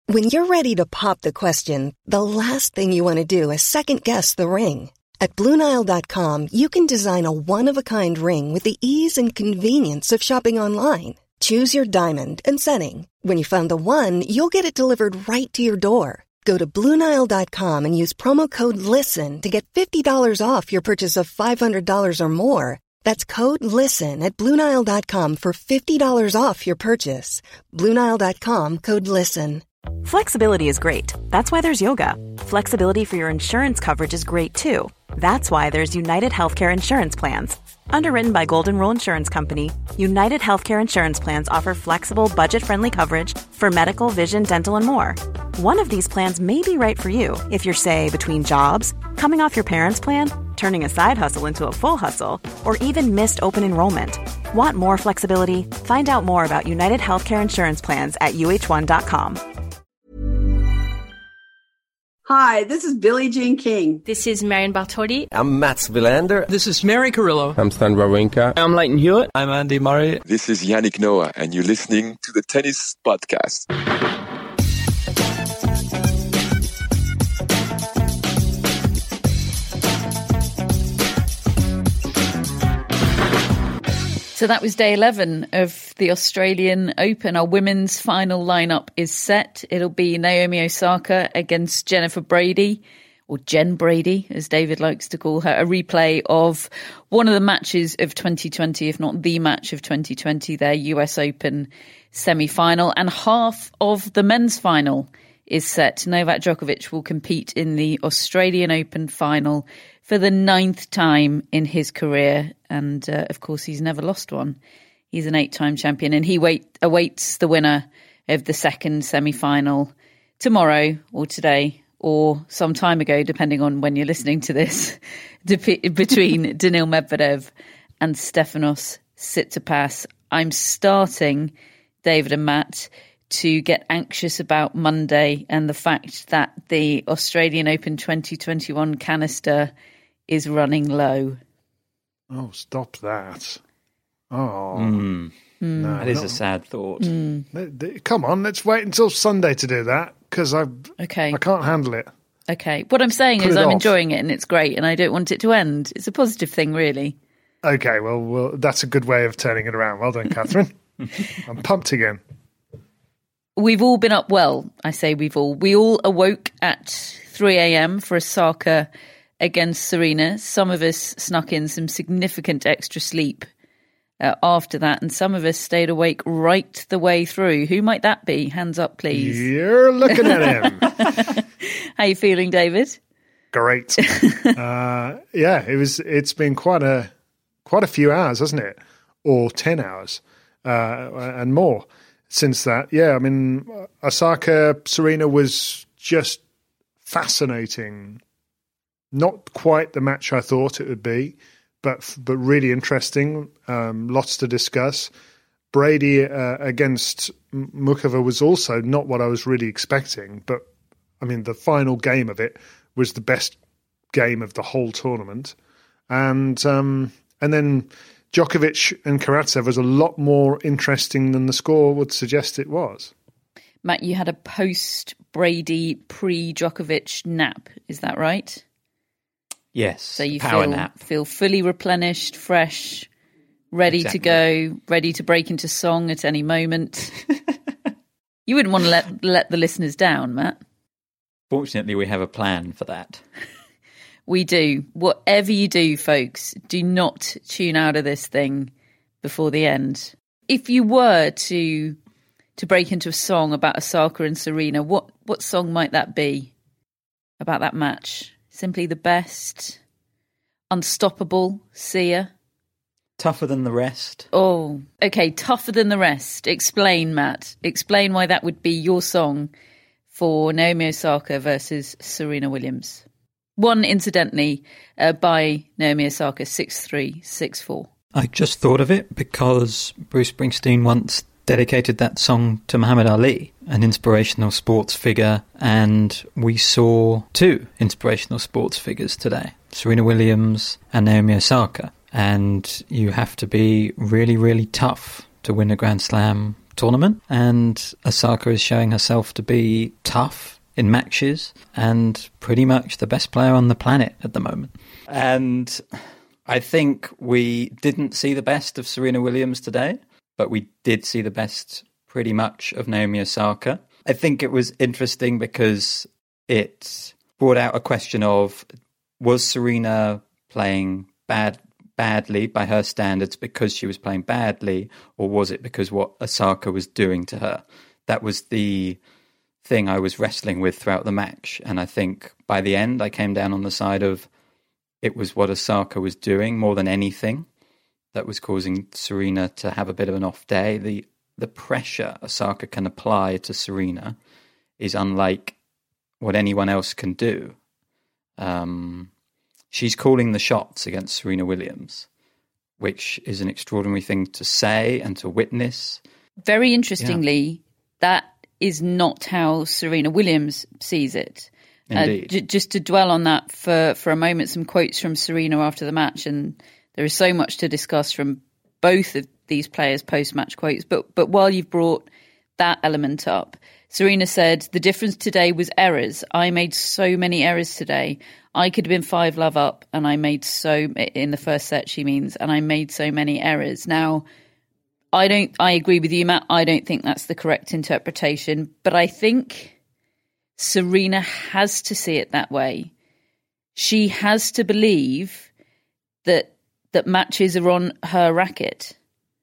When you're ready to pop the question, the last thing you want to do is second-guess the ring. At BlueNile.com, you can design a one-of-a-kind ring with the ease and convenience of shopping online. Choose your diamond and setting. When you find the one, you'll get it delivered right to your door. Go to BlueNile.com and use promo code LISTEN to get $50 off your purchase of $500 or more. That's code LISTEN at BlueNile.com for $50 off your purchase. BlueNile.com, code LISTEN. Flexibility is great. That's why there's yoga. Flexibility for your insurance coverage is great too. That's why there's United Healthcare Insurance Plans. Underwritten by Golden Rule Insurance Company, United Healthcare Insurance Plans offer flexible, budget-friendly coverage for medical, vision, dental, and more. One of these plans may be right for you if you're, say, between jobs, coming off your parents' plan, turning a side hustle into a full hustle, or even missed open enrollment. Want more flexibility? Find out more about United Healthcare Insurance Plans at uh1.com. Hi, this is Billie Jean King. This is Marion Bartoli. I'm Mats Wilander. This is Mary Carrillo. I'm Stan Wawrinka. I'm Leighton Hewitt. I'm Andy Murray. This is Yannick Noah, and you're listening to the Tennis Podcast. So that was day 11 of the Australian Open. Our women's final lineup is set. It'll be Naomi Osaka against Jennifer Brady, or Jen Brady, as David likes to call her, a replay of one of the matches of 2020, if not the match of 2020, their US Open semi-final. And half of the men's final is set. Novak Djokovic will compete in the Australian Open final for the 9th time in his career. And, of course, he's never lost one. He's an 8-time champion, and he awaits the winner of the second semi-final tomorrow or today or some time ago, depending on when you're listening to this, between Daniil Medvedev and Stefanos Tsitsipas. I'm starting, David and Matt, to get anxious about Monday and the fact that the Australian Open 2021 canister is running low. Oh, stop that. Oh. No, that is a sad thought. Come on, let's wait until Sunday to do that, because I can't handle it. Okay. What I'm saying is I'm enjoying it and it's great and I don't want it to end. It's a positive thing, really. Okay, well, that's a good way of turning it around. Well done, Catherine. I'm pumped again. We've all been up well. I say we've all. We all awoke at 3 a.m. for Osaka against Serena. Some of us snuck in some significant extra sleep after that, and some of us stayed awake right the way through. Who might that be? Hands up, please. You're looking at him. How you feeling, David? Great. Yeah, it's been quite a few hours, hasn't it? Or 10 hours and more since that. Yeah, I mean, Osaka, Serena was just fascinating. Not quite the match I thought it would be, but really interesting. Lots to discuss. Brady against Mukova was also not what I was really expecting, but I mean the final game of it was the best game of the whole tournament, and then Djokovic and Karatsev was a lot more interesting than the score would suggest it was. Matt, you had a post-Brady, pre-Djokovic nap, is that right? Yes, so you nap. Feel fully replenished, fresh, ready to go, ready to break into song at any moment. You wouldn't want to let the listeners down, Matt. Fortunately, we have a plan for that. We do. Whatever you do, folks, do not tune out of this thing before the end. If you were to break into a song about Osaka and Serena, what song might that be about that match? Simply the Best? Unstoppable? Sia? Tougher Than the Rest? Oh, okay, Tougher Than the Rest. Explain, Matt. Explain why that would be your song for Naomi Osaka versus Serena Williams. Won, incidentally, by Naomi Osaka, 6-3, 6-4. I just thought of it because Bruce Springsteen once dedicated that song to Muhammad Ali, an inspirational sports figure, and we saw two inspirational sports figures today, Serena Williams and Naomi Osaka. And you have to be really, really tough to win a Grand Slam tournament, and Osaka is showing herself to be tough in matches and pretty much the best player on the planet at the moment. And I think we didn't see the best of Serena Williams today, but we did see the best pretty much of Naomi Osaka. I think it was interesting because it brought out a question of, was Serena playing badly by her standards because she was playing badly, or was it because what Osaka was doing to her? That was the thing I was wrestling with throughout the match. And I think by the end, I came down on the side of it was what Osaka was doing more than anything that was causing Serena to have a bit of an off day. The pressure Osaka can apply to Serena is unlike what anyone else can do. She's calling the shots against Serena Williams, which is an extraordinary thing to say and to witness. Very interestingly, that is not how Serena Williams sees it. Just to dwell on that for a moment, some quotes from Serena after the match, and there is so much to discuss from both of these players' post-match quotes. But while you've brought that element up, Serena said, "The difference today was errors. I made so many errors today. I could have been 5-love up, and I made in the first set, she means, and I made so many errors." Now, I agree with you, Matt. I don't think that's the correct interpretation, but I think Serena has to see it that way. She has to believe that matches are on her racket,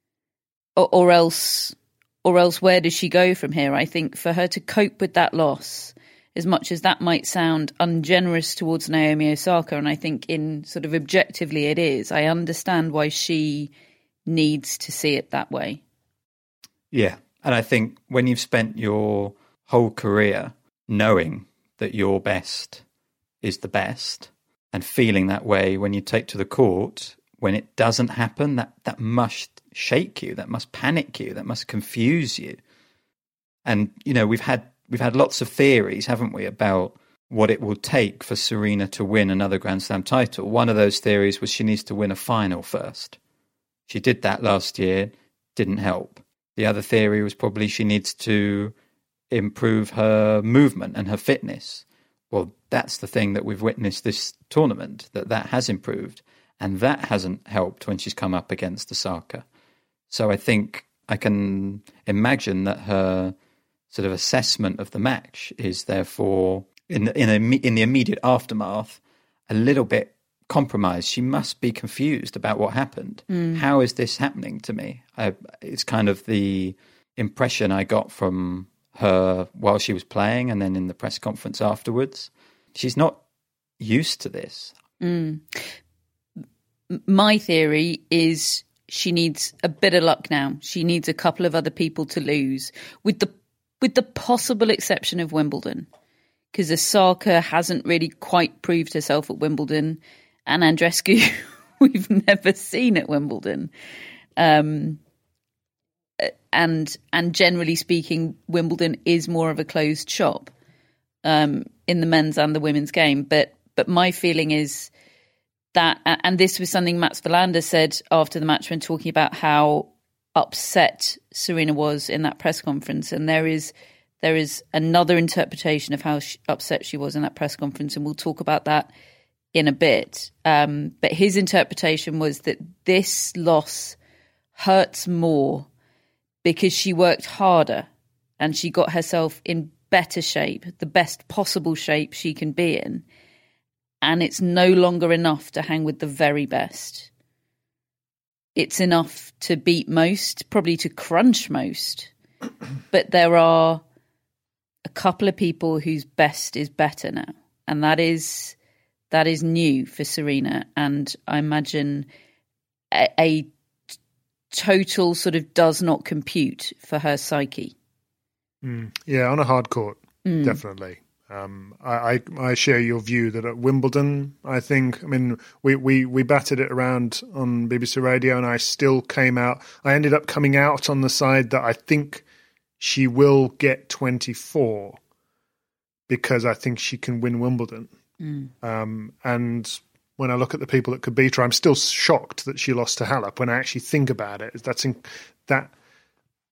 or else where does she go from here? I think for her to cope with that loss, as much as that might sound ungenerous towards Naomi Osaka, and I think in sort of objectively it is, I understand why she needs to see it that way. Yeah, and I think when you've spent your whole career knowing that your best is the best and feeling that way when you take to the court, when it doesn't happen, that must shake you, that must panic you, that must confuse you. And, you know, we've had lots of theories, haven't we, about what it will take for Serena to win another Grand Slam title. One of those theories was she needs to win a final first. She did that last year, didn't help. The other theory was probably she needs to improve her movement and her fitness. Well, that's the thing that we've witnessed this tournament, that has improved. And that hasn't helped when she's come up against Osaka. So I think I can imagine that her sort of assessment of the match is therefore, in the immediate aftermath, a little bit compromised. She must be confused about what happened. How is this happening to me? It's kind of the impression I got from her while she was playing and then in the press conference afterwards. She's not used to this. My theory is she needs a bit of luck now. She needs a couple of other people to lose, with the possible exception of Wimbledon, because Osaka hasn't really quite proved herself at Wimbledon, and Andreescu we've never seen at Wimbledon. And generally speaking, Wimbledon is more of a closed shop in the men's and the women's game. But my feeling is that, and this was something Mats Wilander said after the match when talking about how upset Serena was in that press conference, and there is another interpretation of how upset she was in that press conference, and we'll talk about that in a bit. But his interpretation was that this loss hurts more because she worked harder and she got herself in better shape, the best possible shape she can be in. And it's no longer enough to hang with the very best. It's enough to beat most, probably to crunch most. But there are a couple of people whose best is better now. And that is new for Serena. And I imagine a total sort of does not compute for her psyche. Yeah, on a hard court, definitely. I share your view that at Wimbledon, I mean, we batted it around on BBC Radio, and I ended up coming out on the side that I think she will get 24 because I think she can win Wimbledon. And when I look at the people that could beat her, I'm still shocked that she lost to Halep. When I actually think about it,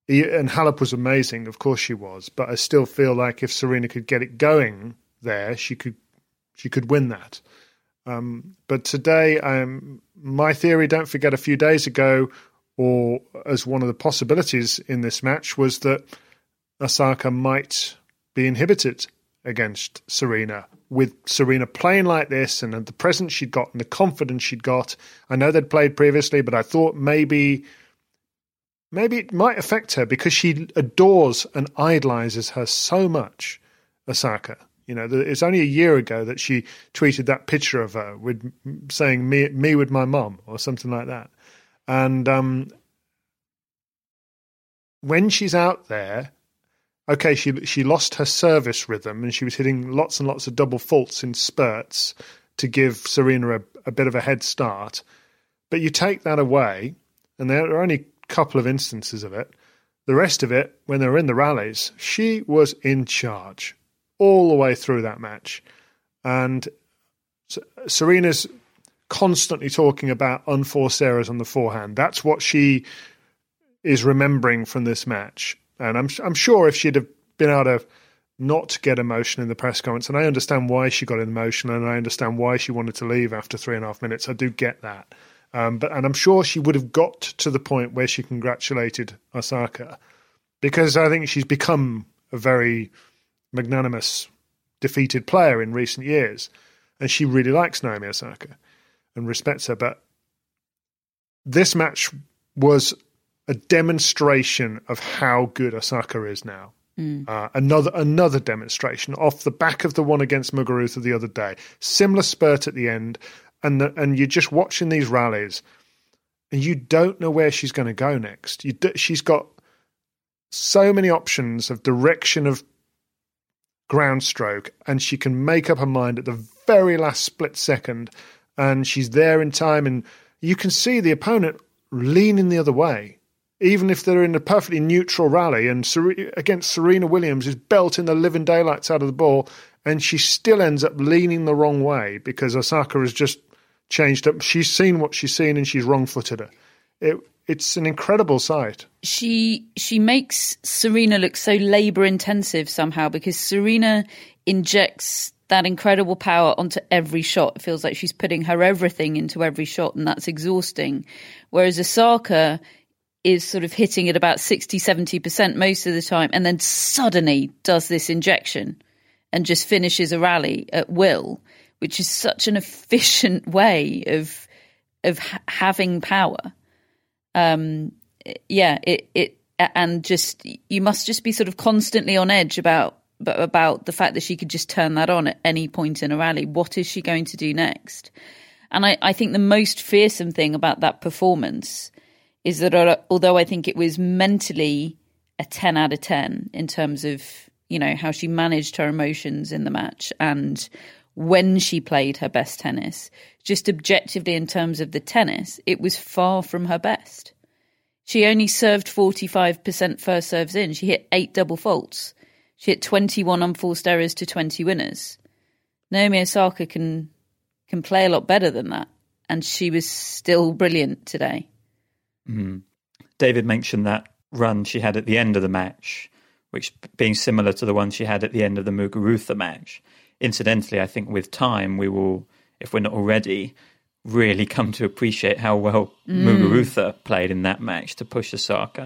And Halep was amazing, of course she was, but I still feel like if Serena could get it going there, she could win that. But today, my theory, don't forget a few days ago, or as one of the possibilities in this match, was that Osaka might be inhibited against Serena. With Serena playing like this and the presence she'd got and the confidence she'd got. I know they'd played previously, but I thought maybe it might affect her because she adores and idolizes her so much, Osaka. You know, it's only a year ago that she tweeted that picture of her with saying me with my mum or something like that. And when she's out there, okay, she lost her service rhythm and she was hitting lots and lots of double faults in spurts to give Serena a bit of a head start. But you take that away, and there are only couple of instances of it. The rest of it, when they were in the rallies, she was in charge all the way through that match. And Serena's constantly talking about unforced errors on the forehand. That's what she is remembering from this match. And I'm sure if she'd have been able to not get emotional in the press conference, and I understand why she got emotional and I understand why she wanted to leave after 3.5 minutes. I do get that. And I'm sure she would have got to the point where she congratulated Osaka, because I think she's become a very magnanimous, defeated player in recent years, and she really likes Naomi Osaka and respects her. But this match was a demonstration of how good Osaka is now. Another demonstration off the back of the one against Muguruza the other day. Similar spurt at the end. And you're just watching these rallies, and you don't know where she's going to go next. She's got so many options of direction of ground stroke, and she can make up her mind at the very last split second, and she's there in time, and you can see the opponent leaning the other way, even if they're in a perfectly neutral rally, and against Serena Williams is belting the living daylights out of the ball, and she still ends up leaning the wrong way because Osaka has just changed up. She's seen what she's seen and she's wrong-footed her. It's an incredible sight. She makes Serena look so labour-intensive somehow, because Serena injects that incredible power onto every shot. It feels like she's putting her everything into every shot, and that's exhausting. Whereas Osaka is sort of hitting at about 60-70% most of the time, and then suddenly does this injection and just finishes a rally at will, which is such an efficient way of having power. And just you must just be sort of constantly on edge about the fact that she could just turn that on at any point in a rally. What is she going to do next? And I think the most fearsome thing about that performance is that although I think it was mentally a 10 out of 10 in terms of, you know, how she managed her emotions in the match and when she played her best tennis, just objectively in terms of the tennis, it was far from her best. She only served 45% first serves in. She hit 8 double faults. She hit 21 unforced errors to 20 winners. Naomi Osaka can play a lot better than that, and she was still brilliant today. Mm-hmm. David mentioned that run she had at the end of the match, which being similar to the one she had at the end of the Muguruza match. Incidentally, I think with time we will, if we're not already, really come to appreciate how well Muguruza played in that match to push Osaka.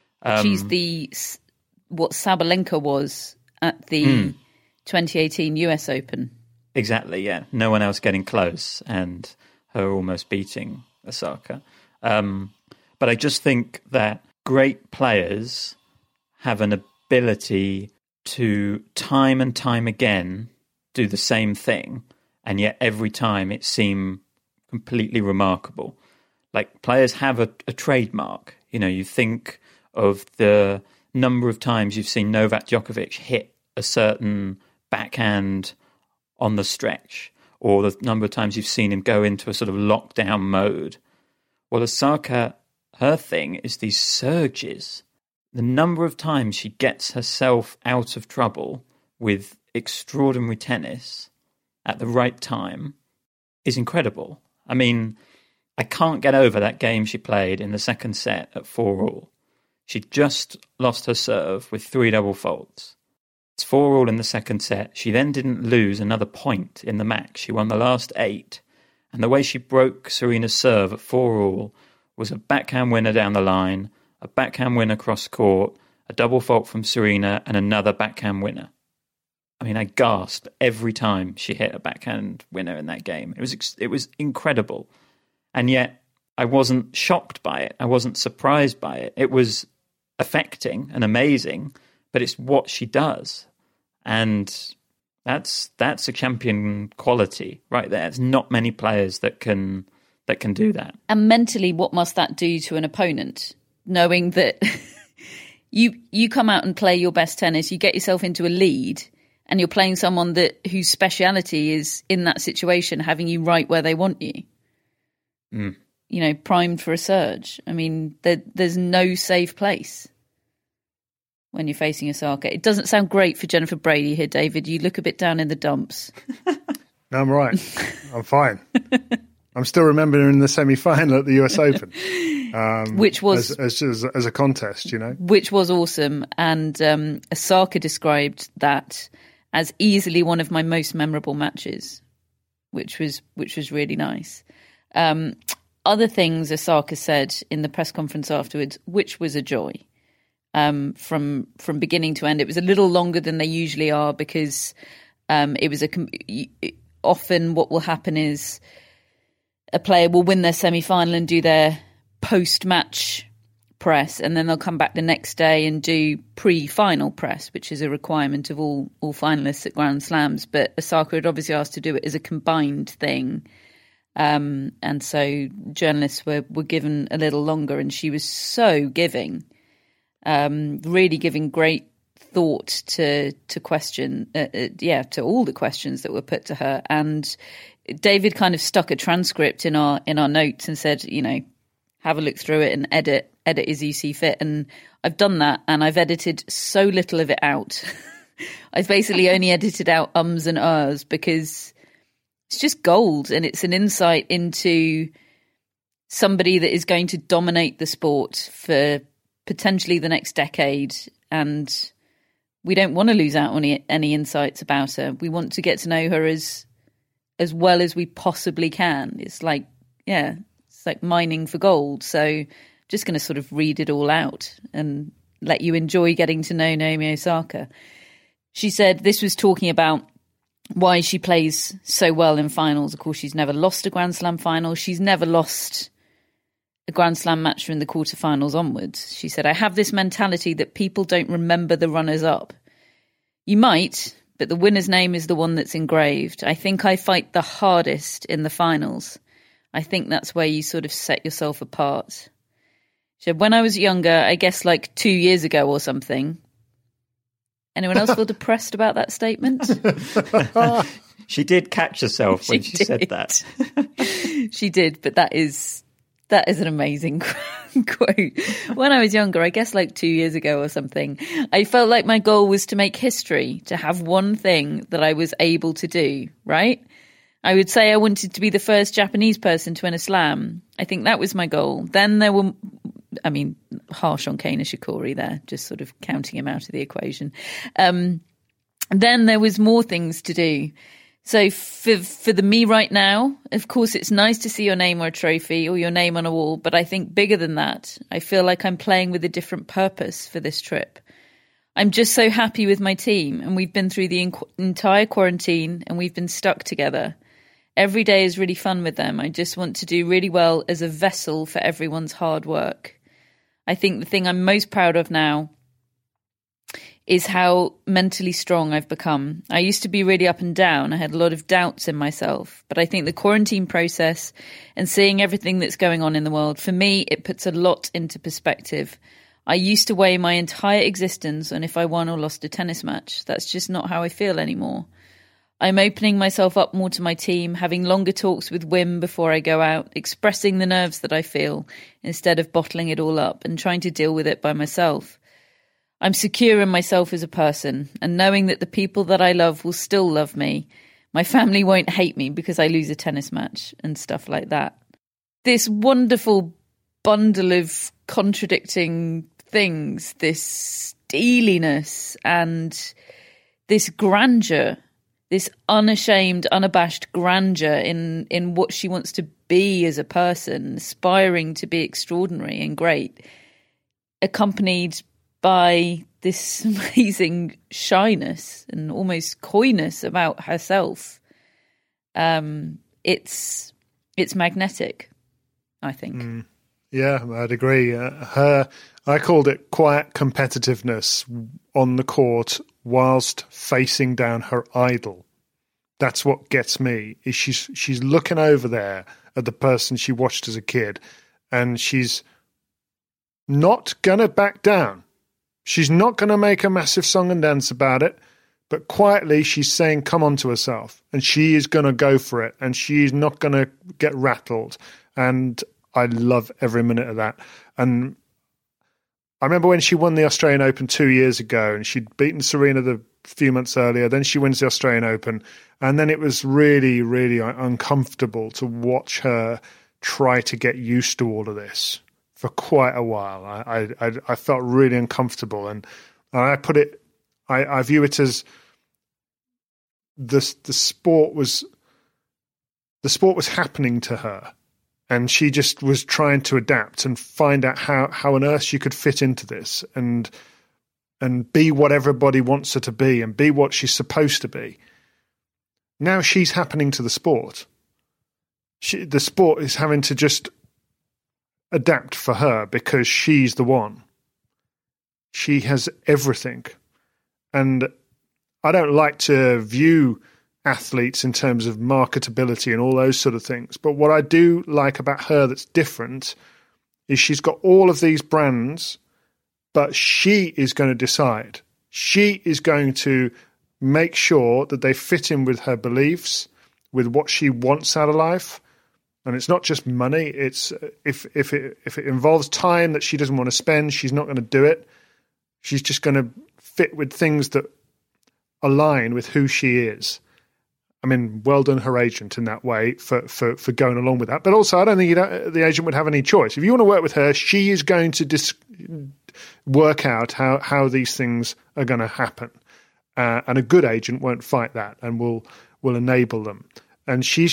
She's what Sabalenka was at the 2018 US Open. Exactly, yeah. No one else getting close and her almost beating Osaka. But I just think that great players have an ability to time and time again do the same thing, and yet every time it seem completely remarkable. Like, players have a trademark. You know, you think of the number of times you've seen Novak Djokovic hit a certain backhand on the stretch, or the number of times you've seen him go into a sort of lockdown mode. Well, Osaka, her thing is these surges. The number of times she gets herself out of trouble with extraordinary tennis at the right time is incredible. I mean, I can't get over that game she played in the second set at 4-all. She'd just lost her serve with 3 double faults. It's 4-all in the second set. She then didn't lose another point in the match. She won the last 8. And the way she broke Serena's serve at 4-all was a backhand winner down the line, a backhand winner cross court, a double fault from Serena, and another backhand winner. I mean, I gasped every time she hit a backhand winner in that game. It was incredible. And yet, I wasn't shocked by it. I wasn't surprised by it. It was affecting and amazing, but it's what she does. And that's a champion quality right there. There's not many players that can do that. And mentally, what must that do to an opponent? Knowing that you come out and play your best tennis, you get yourself into a lead, and you're playing someone whose speciality is in that situation, having you right where they want you. Mm. You know, primed for a surge. I mean, there's no safe place when you're facing Osaka. It doesn't sound great for Jennifer Brady here, David. You look a bit down in the dumps. No, I'm right. I'm fine. I'm still remembering the semi-final at the US Open. Which was... As a contest, you know. Which was awesome. And Osaka described that as easily one of my most memorable matches, which was really nice. Other things Osaka said in the press conference afterwards, which was a joy. From beginning to end, it was a little longer than they usually are because it was often what will happen is a player will win their semi-final and do their post-match press, and then they'll come back the next day and do pre-final press, which is a requirement of all finalists at Grand Slams. But Osaka had obviously asked to do it as a combined thing. And so journalists were given a little longer, and she was so giving, really giving great thought to question, to all the questions that were put to her. And David kind of stuck a transcript in our notes and said, you know, have a look through it and edit as you see fit. And I've done that, and I've edited so little of it out. I've basically only edited out ums and ers because it's just gold, and it's an insight into somebody that is going to dominate the sport for potentially the next decade. And we don't want to lose out on any insights about her. We want to get to know her as well as we possibly can. It's like mining for gold. So I'm just going to sort of read it all out and let you enjoy getting to know Naomi Osaka. She said this was talking about why she plays so well in finals. Of course, she's never lost a Grand Slam final. She's never lost a Grand Slam match from the quarterfinals onwards. She said, I have this mentality that people don't remember the runners-up. You might, but the winner's name is the one that's engraved. I think I fight the hardest in the finals. I think that's where you sort of set yourself apart. She said, when I was younger, I guess like 2 years ago or something. Anyone else feel depressed about that statement? She did catch herself when she said that. She did, but that is an amazing quote. When I was younger, I guess like 2 years ago or something, I felt like my goal was to make history, to have one thing that I was able to do, right? I would say I wanted to be the first Japanese person to win a slam. I think that was my goal. Then there were, harsh on Kei Nishikori there, just sort of counting him out of the equation. Then there was more things to do. So for the me right now, of course, it's nice to see your name on a trophy or your name on a wall. But I think bigger than that, I feel like I'm playing with a different purpose for this trip. I'm just so happy with my team, and we've been through the entire quarantine and we've been stuck together. Every day is really fun with them. I just want to do really well as a vessel for everyone's hard work. I think the thing I'm most proud of now is how mentally strong I've become. I used to be really up and down. I had a lot of doubts in myself. But I think the quarantine process and seeing everything that's going on in the world, for me, it puts a lot into perspective. I used to weigh my entire existence on if I won or lost a tennis match. That's just not how I feel anymore. I'm opening myself up more to my team, having longer talks with Wim before I go out, expressing the nerves that I feel instead of bottling it all up and trying to deal with it by myself. I'm secure in myself as a person, and knowing that the people that I love will still love me. My family won't hate me because I lose a tennis match and stuff like that. This wonderful bundle of contradicting things, this steeliness and this grandeur, this unashamed, unabashed grandeur in what she wants to be as a person, aspiring to be extraordinary and great, accompanied by this amazing shyness and almost coyness about herself. It's magnetic, I think. Yeah, I'd agree. I called it quiet competitiveness on the court whilst facing down her idol. That's what gets me. Is she's looking over there at the person she watched as a kid, and she's not gonna back down. She's not gonna make a massive song and dance about it, but quietly she's saying come on to herself, and she is gonna go for it, and she's not gonna get rattled. And I love every minute of that. And I remember when she won the Australian Open 2 years ago, and she'd beaten Serena the few months earlier. Then she wins the Australian Open, and then it was really, really uncomfortable to watch her try to get used to all of this for quite a while. I felt really uncomfortable, and I put it. I view it as the sport was happening to her. And she just was trying to adapt and find out how on earth she could fit into this and be what everybody wants her to be and be what she's supposed to be. Now she's happening to the sport. The sport is having to just adapt for her because she's the one. She has everything. And I don't like to view athletes in terms of marketability and all those sort of things. But what I do like about her that's different is she's got all of these brands, but she is going to decide. She is going to make sure that they fit in with her beliefs, with what she wants out of life. And it's not just money. It's if it involves time that she doesn't want to spend, she's not going to do it. She's just going to fit with things that align with who she is. I mean, well done her agent in that way for going along with that. But also, I don't think the agent would have any choice. If you want to work with her, she is going to work out how these things are going to happen. And a good agent won't fight that and will enable them. And she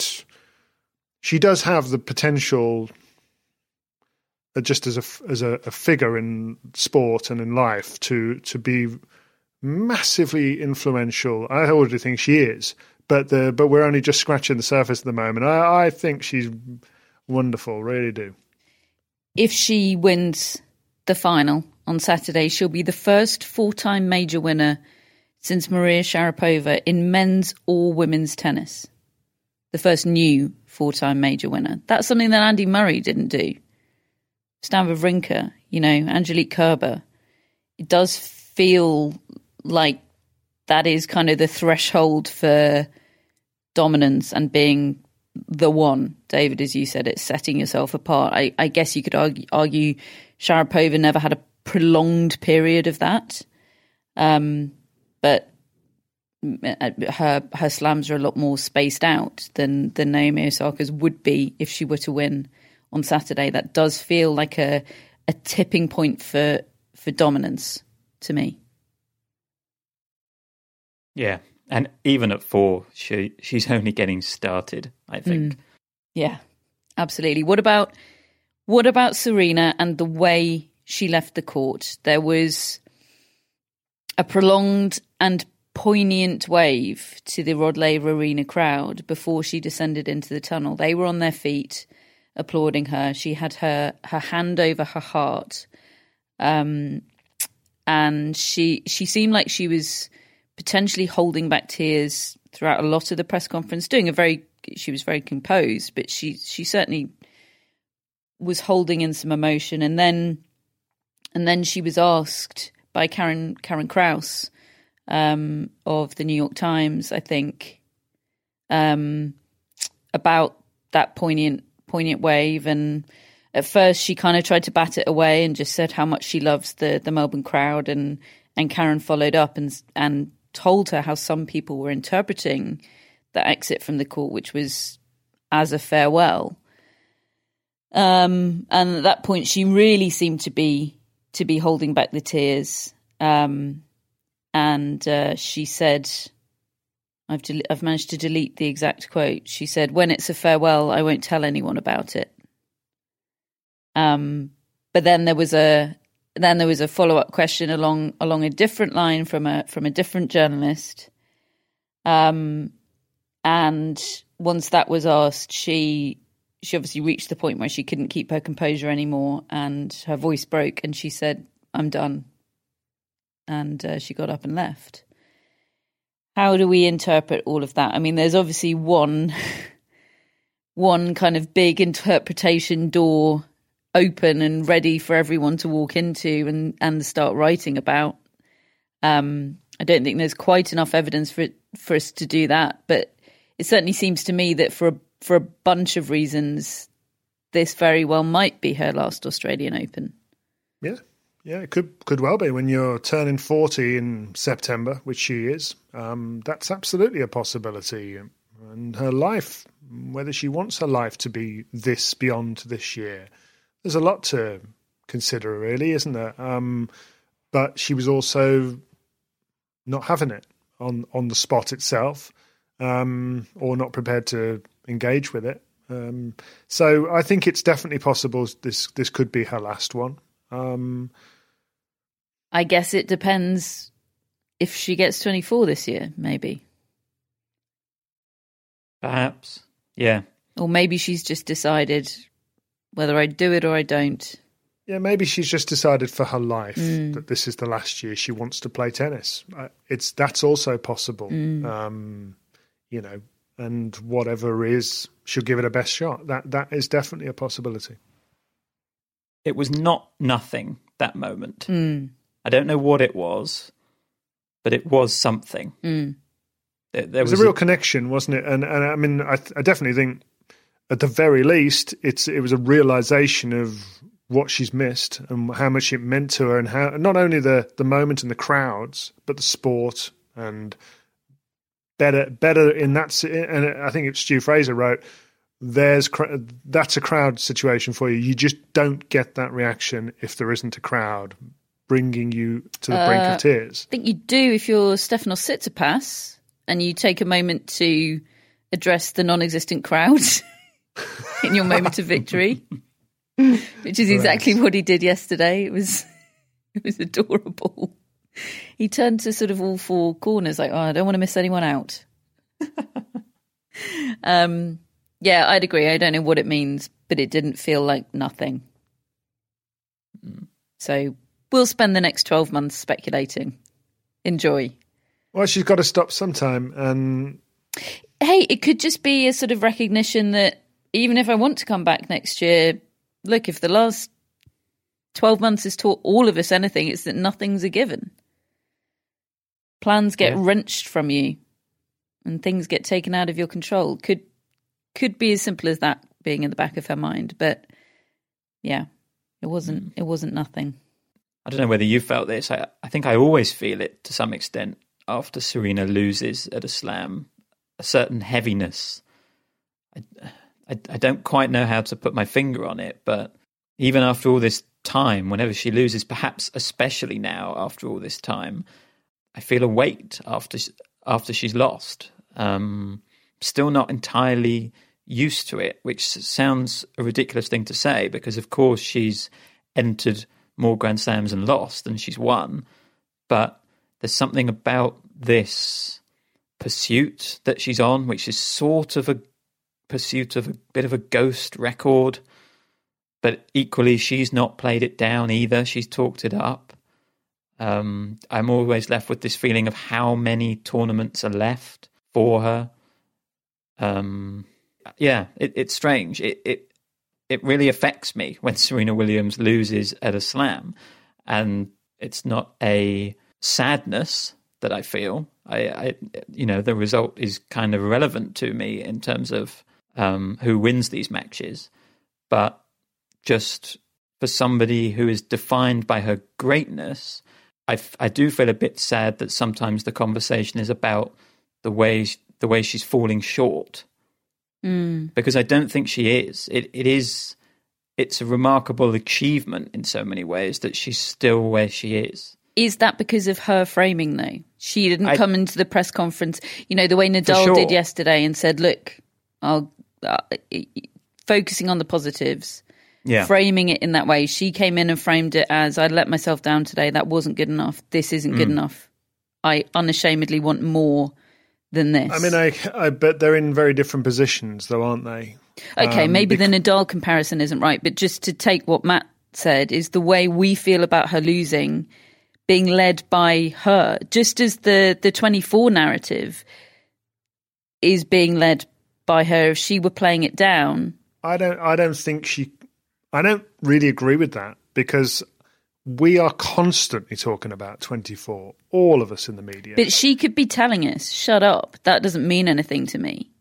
does have the potential, just as a figure in sport and in life, to be massively influential. I already think she is. But we're only just scratching the surface at the moment. I think she's wonderful, really do. If she wins the final on Saturday, she'll be the first full-time major winner since Maria Sharapova in men's or women's tennis. The first new full-time major winner. That's something that Andy Murray didn't do. Stan Wawrinka, Angelique Kerber. It does feel like that is kind of the threshold for dominance and being the one. David, as you said, it's setting yourself apart. I guess you could argue Sharapova never had a prolonged period of that. But her slams are a lot more spaced out than Naomi Osaka's would be if she were to win on Saturday. That does feel like a tipping point for dominance to me. Yeah, and even at 4, she's only getting started, I think. Yeah, absolutely. What about Serena and the way she left the court? There was a prolonged and poignant wave to the Rod Laver Arena crowd before she descended into the tunnel. They were on their feet applauding her. She had her hand over her heart. And she seemed like she was potentially holding back tears throughout a lot of the press conference, she was very composed, but she certainly was holding in some emotion. And then she was asked by Karen Krause of the New York Times, I think, about that poignant wave. And at first she kind of tried to bat it away and just said how much she loves the Melbourne crowd. And Karen followed up and told her how some people were interpreting the exit from the court, which was as a farewell. And at that point, she really seemed to be to be holding back the tears. And she said, I've managed to delete the exact quote. She said, "When it's a farewell, I won't tell anyone about it." But then there was a follow-up question along a different line from a different journalist. And once that was asked, she obviously reached the point where she couldn't keep her composure anymore, and her voice broke, and she said, "I'm done." And she got up and left. How do we interpret all of that? I mean, there's obviously one kind of big interpretation door open and ready for everyone to walk into and start writing about. I don't think there's quite enough evidence for us to do that, but it certainly seems to me that for a bunch of reasons, this very well might be her last Australian Open. Yeah, it could well be. When you're turning 40 in September, which she is, that's absolutely a possibility. And her life, whether she wants her life to be this beyond this year, there's a lot to consider, really, isn't there? But she was also not having it on the spot itself, or not prepared to engage with it. So I think it's definitely possible this could be her last one. I guess it depends if she gets 24 this year, maybe. Perhaps, yeah. Or maybe she's just decided whether I do it or I don't. Yeah, maybe she's just decided for her life that this is the last year she wants to play tennis. That's also possible. And whatever is, she'll give it her best shot. That is definitely a possibility. It was not nothing, that moment. I don't know what it was, but it was something. There was a real connection, wasn't it? And I mean, I definitely think, at the very least, it was a realization of what she's missed and how much it meant to her, and how not only the moment and the crowds, but the sport, and better in that. And I think it's Stu Fraser wrote, that's a crowd situation for you. You just don't get that reaction if there isn't a crowd bringing you to the brink of tears. I think you do if you're Stefanos Tsitsipas and you take a moment to address the non-existent crowd in your moment of victory, which is exactly what he did yesterday. It was adorable. He turned to sort of all four corners like, I don't want to miss anyone out. Yeah, I'd agree. I don't know what it means, but it didn't feel like nothing. So we'll spend the next 12 months speculating. Enjoy. Well, she's got to stop sometime. And hey, it could just be a sort of recognition that even if I want to come back next year, look, if the last 12 months has taught all of us anything, it's that nothing's a given. Plans get wrenched from you and things get taken out of your control. Could be as simple as that being in the back of her mind, but yeah, it wasn't nothing. I don't know whether you felt this. I think I always feel it to some extent after Serena loses at a slam, a certain heaviness. I don't quite know how to put my finger on it, but even after all this time, whenever she loses, perhaps especially now after all this time, I feel a weight after she's lost. Still not entirely used to it, which sounds a ridiculous thing to say because, of course, she's entered more Grand Slams and lost than she's won. But there's something about this pursuit that she's on, which is sort of a pursuit of a bit of a ghost record. But equally, she's not played it down either. She's talked it up. I'm always left with this feeling of how many tournaments are left for her. It's strange. It really affects me when Serena Williams loses at a slam, and it's not a sadness that I feel. The result is kind of irrelevant to me in terms of who wins these matches, but just for somebody who is defined by her greatness, I do feel a bit sad that sometimes the conversation is about the way she's falling short, because I don't think she is. It's it's a remarkable achievement in so many ways that she's still where she is. Is that because of her framing, though? She didn't come into the press conference, the way Nadal did yesterday and said, look, I'll focusing on the positives, framing it in that way. She came in and framed it as, I let myself down today. That wasn't good enough. This isn't good enough. I unashamedly want more than this. I mean, I bet they're in very different positions, though, aren't they? Okay, maybe the Nadal comparison isn't right, but just to take what Matt said, is the way we feel about her losing being led by her, just as the 24 narrative is being led by her. If she were playing it down, I don't really agree with that, because we are constantly talking about 24, all of us in the media. But she could be telling us, shut up, that doesn't mean anything to me.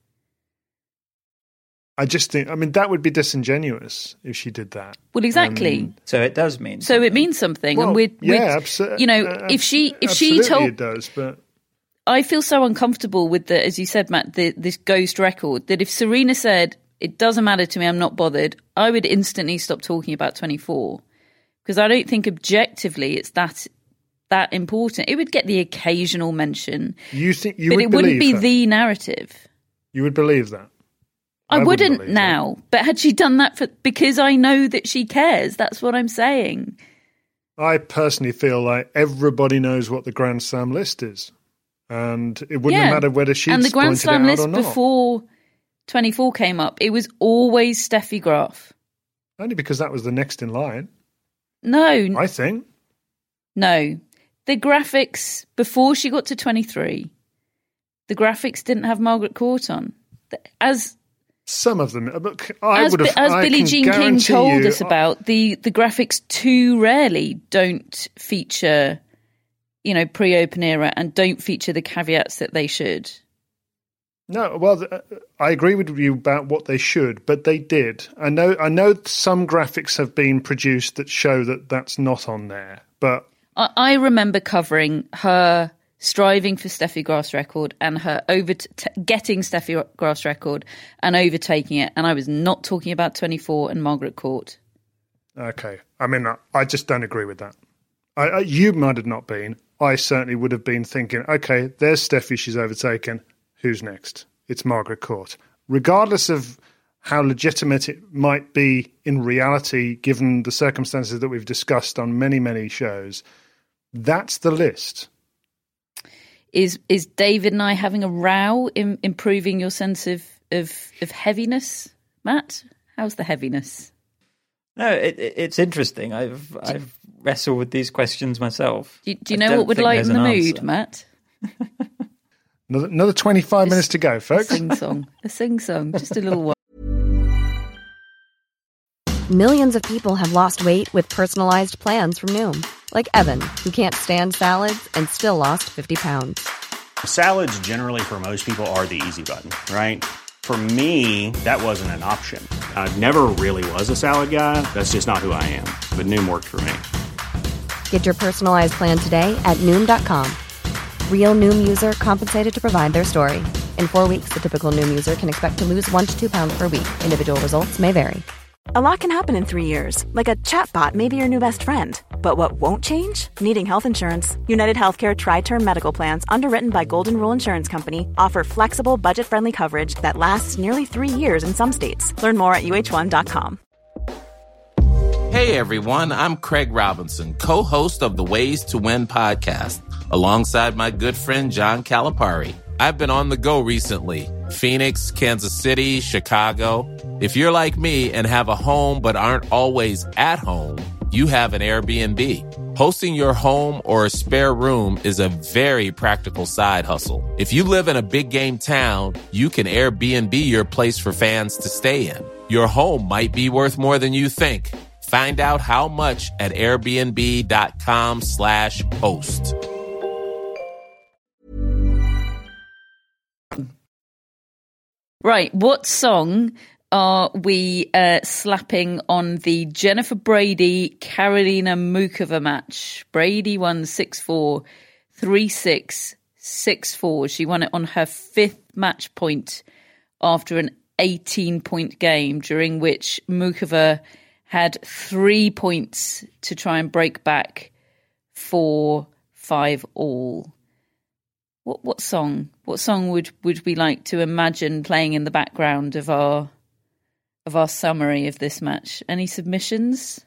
I just think, that would be disingenuous if she did that. Well, exactly. So it does mean something. So it means something. Well, and absolutely. If she told, it does, but I feel so uncomfortable with the, as you said, Matt, this ghost record, that if Serena said, it doesn't matter to me, I'm not bothered, I would instantly stop talking about 24. Because I don't think objectively it's that important. It would get the occasional mention. You think you but would it wouldn't be that? The narrative. You would believe that? I wouldn't now. That. But had she done that because I know that she cares, that's what I'm saying. I personally feel like everybody knows what the Grand Slam list is. And it wouldn't have mattered whether she'd pointed it out or not. And the Grand Slam list before 24 came up, it was always Steffi Graf. Only because that was the next in line. No. I think. No. The graphics, before she got to 23, the graphics didn't have Margaret Court on. As some of them. As Billie Jean King told us about, the graphics too rarely don't feature, pre-open era and don't feature the caveats that they should. No, well, I agree with you about what they should, but they did. I know some graphics have been produced that show that that's not on there, but I remember covering her striving for Steffi Graf's record and her getting Steffi Graf's record and overtaking it, and I was not talking about 24 and Margaret Court. Okay, I just don't agree with that. You might have not been. I certainly would have been thinking, okay, there's Steffi, she's overtaken. Who's next? It's Margaret Court. Regardless of how legitimate it might be in reality, given the circumstances that we've discussed on many, many shows, that's the list. Is David and I having a row in improving your sense of heaviness, Matt? How's the heaviness? No, it's interesting. I've wrestled with these questions myself. Do you know what would lighten the mood, Matt? Another 25 minutes to go, folks. A sing-song, just a little one. Millions of people have lost weight with personalized plans from Noom. Like Evan, who can't stand salads and still lost 50 pounds. Salads generally for most people are the easy button, right? For me, that wasn't an option. I never really was a salad guy. That's just not who I am. But Noom worked for me. Get your personalized plan today at Noom.com. Real Noom user compensated to provide their story. In 4 weeks, the typical Noom user can expect to lose 1 to 2 pounds per week. Individual results may vary. A lot can happen in 3 years, like a chatbot may be your new best friend. But what won't change? Needing health insurance. United Healthcare Tri-Term Medical Plans, underwritten by Golden Rule Insurance Company, offer flexible, budget-friendly coverage that lasts nearly 3 years in some states. Learn more at uh1.com. Hey everyone, I'm Craig Robinson, co-host of the Ways to Win podcast, alongside my good friend John Calipari. I've been on the go recently. Phoenix, Kansas City, Chicago. If you're like me and have a home but aren't always at home, you have an Airbnb. Hosting your home or a spare room is a very practical side hustle. If you live in a big game town, you can Airbnb your place for fans to stay in. Your home might be worth more than you think. Find out how much at airbnb.com/host. Right, what song are we slapping on the Jennifer Brady Karolina Muchova match? Brady won 6-4, 3-6, 6-4. She won it on her 5th match point after an 18-point game, during which Muchova had 3 points to try and break back 4-5 all. What song would we like to imagine playing in the background of our summary of this match? Any submissions?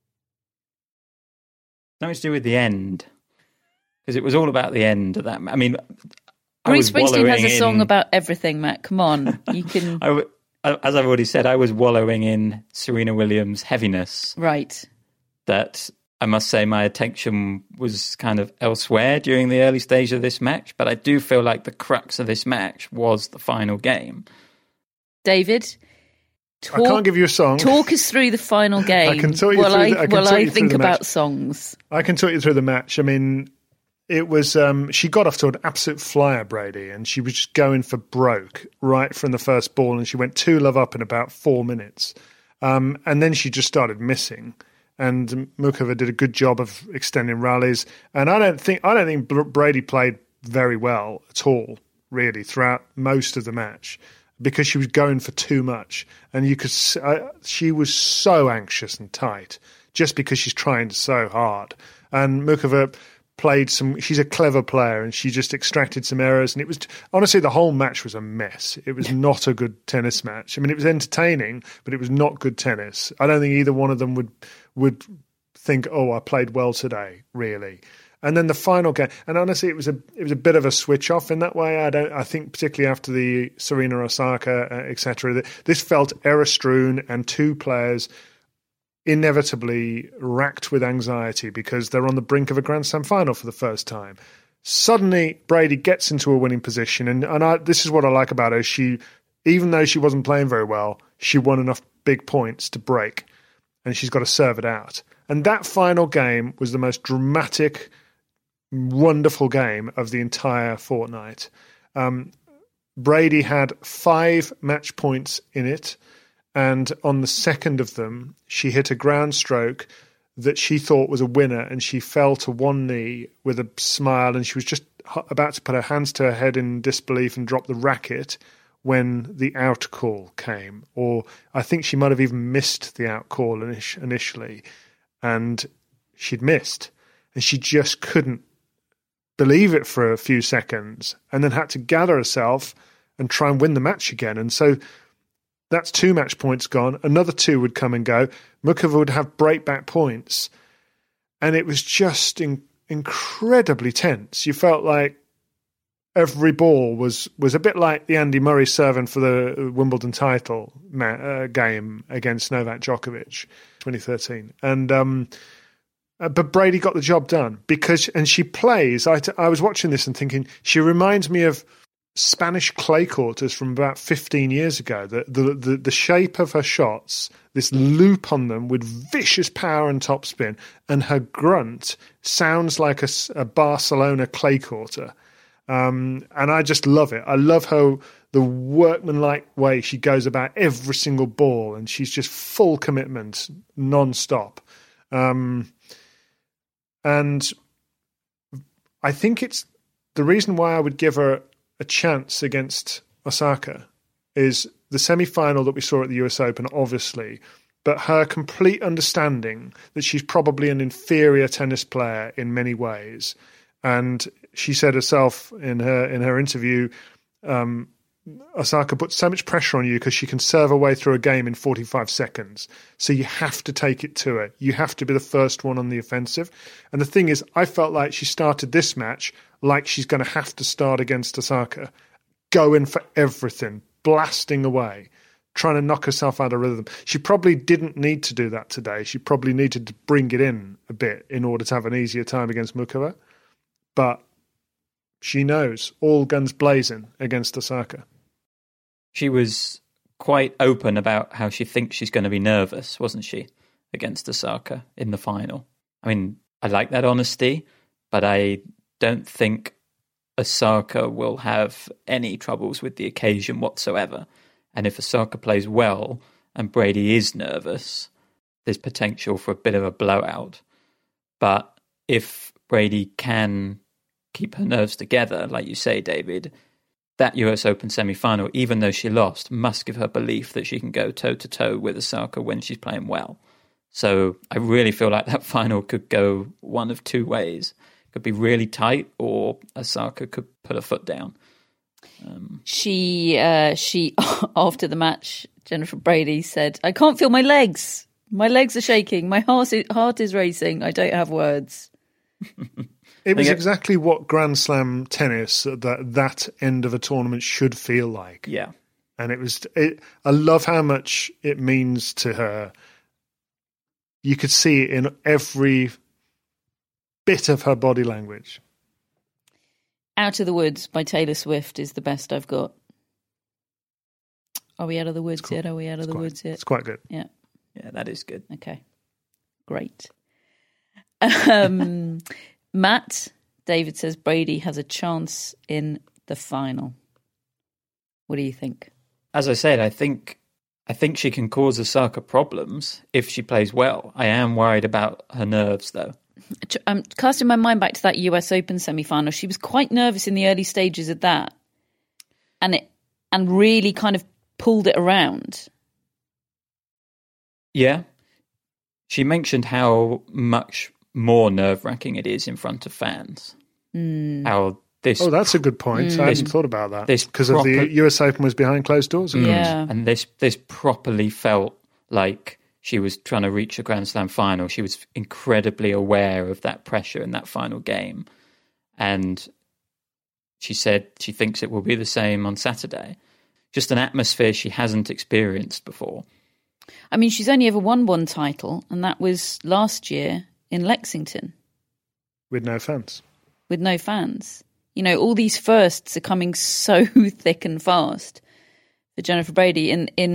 Something to do with the end, because it was all about the end of that. I mean, Bruce Springsteen has a song about everything, Matt. Come on, you can. As I've already said, I was wallowing in Serena Williams' heaviness. Right. That I must say my attention was kind of elsewhere during the early stage of this match, but I do feel like the crux of this match was the final game. David, I can't give you a song. Talk us through the final game. I can talk you I think about songs. I can talk you through the match. I mean, it was she got off to an absolute flyer, Brady, and she was just going for broke right from the first ball, and she went 2-love up in about 4 minutes, and then she just started missing. And Muchova did a good job of extending rallies, and I don't think Brady played very well at all, really, throughout most of the match, because she was going for too much, and you could she was so anxious and tight just because she's trying so hard. And Muchova played she's a clever player, and she just extracted some errors, and it was honestly the whole match was a mess. It was not a good tennis match. I mean, it was entertaining, but it was not good tennis. I don't think either one of them would think, oh, I played well today, really. And then the final game, and honestly, it was a bit of a switch off in that way. I think particularly after the Serena Osaka, etc., this felt error strewn, and two players inevitably racked with anxiety because they're on the brink of a Grand Slam final for the first time. Suddenly, Brady gets into a winning position, and this is what I like about her. Even though she wasn't playing very well, she won enough big points to break, and she's got to serve it out. And that final game was the most dramatic, wonderful game of the entire fortnight. Brady had 5 match points in it, and on the second of them, she hit a ground stroke that she thought was a winner, and she fell to one knee with a smile, and she was just about to put her hands to her head in disbelief and drop the racket when the out call came. Or I think she might have even missed the out call initially, and she'd missed, and she just couldn't believe it for a few seconds, and then had to gather herself and try and win the match again. And so that's 2 match points gone. Another 2 would come and go. Muchova would have breakback points. And it was just incredibly tense. You felt like every ball was a bit like the Andy Murray serving for the Wimbledon title game against Novak Djokovic, 2013. And but Brady got the job done and she plays. I was watching this and thinking, she reminds me of Spanish clay courters from about 15 years ago. The shape of her shots, this loop on them with vicious power and topspin, and her grunt sounds like a Barcelona clay courter. And I just love it. I love the workmanlike way she goes about every single ball, and she's just full commitment, non-stop. And I think it's the reason why I would give her a chance against Osaka is the semi-final that we saw at the US Open, obviously, but her complete understanding that she's probably an inferior tennis player in many ways. And she said herself in her interview, Osaka puts so much pressure on you because she can serve her way through a game in 45 seconds. So you have to take it to her. You have to be the first one on the offensive. And the thing is, I felt like she started this match like she's going to have to start against Osaka, going for everything, blasting away, trying to knock herself out of rhythm. She probably didn't need to do that today. She probably needed to bring it in a bit in order to have an easier time against Muchova. But she knows, all guns blazing against Osaka. She was quite open about how she thinks she's going to be nervous, wasn't she, against Osaka in the final? I mean, I like that honesty, but I don't think Osaka will have any troubles with the occasion whatsoever. And if Osaka plays well and Brady is nervous, there's potential for a bit of a blowout. But if Brady can keep her nerves together, like you say, David, that US Open semi-final, even though she lost, must give her belief that she can go toe-to-toe with Osaka when she's playing well. So I really feel like that final could go one of two ways. It could be really tight, or Osaka could put her foot down. She after the match, Jennifer Brady said, "I can't feel my legs. My legs are shaking. My heart is racing. I don't have words." It was exactly what Grand Slam tennis at that end of a tournament should feel like. Yeah. And I love how much it means to her. You could see it in every bit of her body language. Out of the Woods by Taylor Swift is the best I've got. Are we out of the woods yet? Are we out of the woods yet? It's quite good. Yeah. Yeah, that is good. Okay. Great. Matt, David says Brady has a chance in the final. What do you think? As I said, I think she can cause Osaka problems if she plays well. I am worried about her nerves, though. I'm casting my mind back to that US Open semi-final. She was quite nervous in the early stages of that, and really kind of pulled it around. Yeah. She mentioned how much more nerve-wracking it is in front of fans. How this... Oh, that's a good point. I hadn't thought about that. Because of the US Open was behind closed doors. Yeah. And this properly felt like she was trying to reach a Grand Slam final. She was incredibly aware of that pressure in that final game. And she said she thinks it will be the same on Saturday. Just an atmosphere she hasn't experienced before. I mean, she's only ever won one title, and that was last year in Lexington. With no fans. With no fans. You know, all these firsts are coming so thick and fast for Jennifer Brady.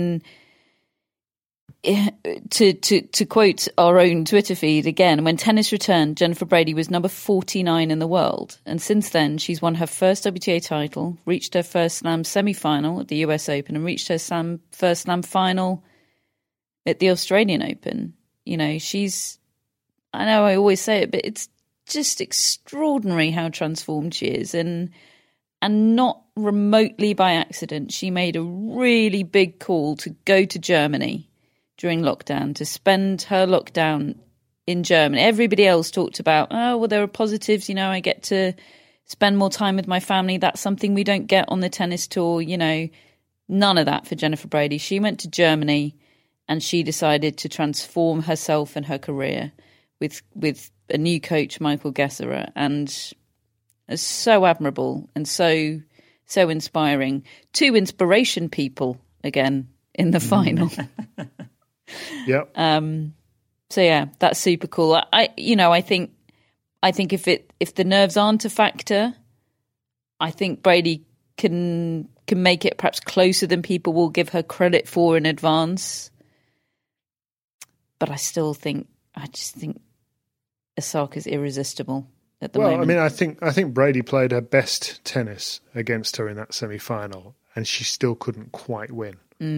To quote our own Twitter feed again, when tennis returned, Jennifer Brady was number 49 in the world. And since then, she's won her first WTA title, reached her first Slam semi-final at the US Open, and reached her first Slam final at the Australian Open. You know, I know I always say it, but it's just extraordinary how transformed she is. And not remotely by accident, she made a really big call to go to Germany during lockdown, to spend her lockdown in Germany. Everybody else talked about, oh, well, there are positives, you know, I get to spend more time with my family. That's something we don't get on the tennis tour, you know. None of that for Jennifer Brady. She went to Germany and she decided to transform herself and her career with a new coach, Michael Gesserer, and it's so admirable and so inspiring. 2 inspiration people again in the final. Yep. So yeah, that's super cool. I think if the nerves aren't a factor, I think Brady can make it perhaps closer than people will give her credit for in advance. But I just think Osaka's irresistible at the moment. Well, I mean, I think Brady played her best tennis against her in that semi-final, and she still couldn't quite win.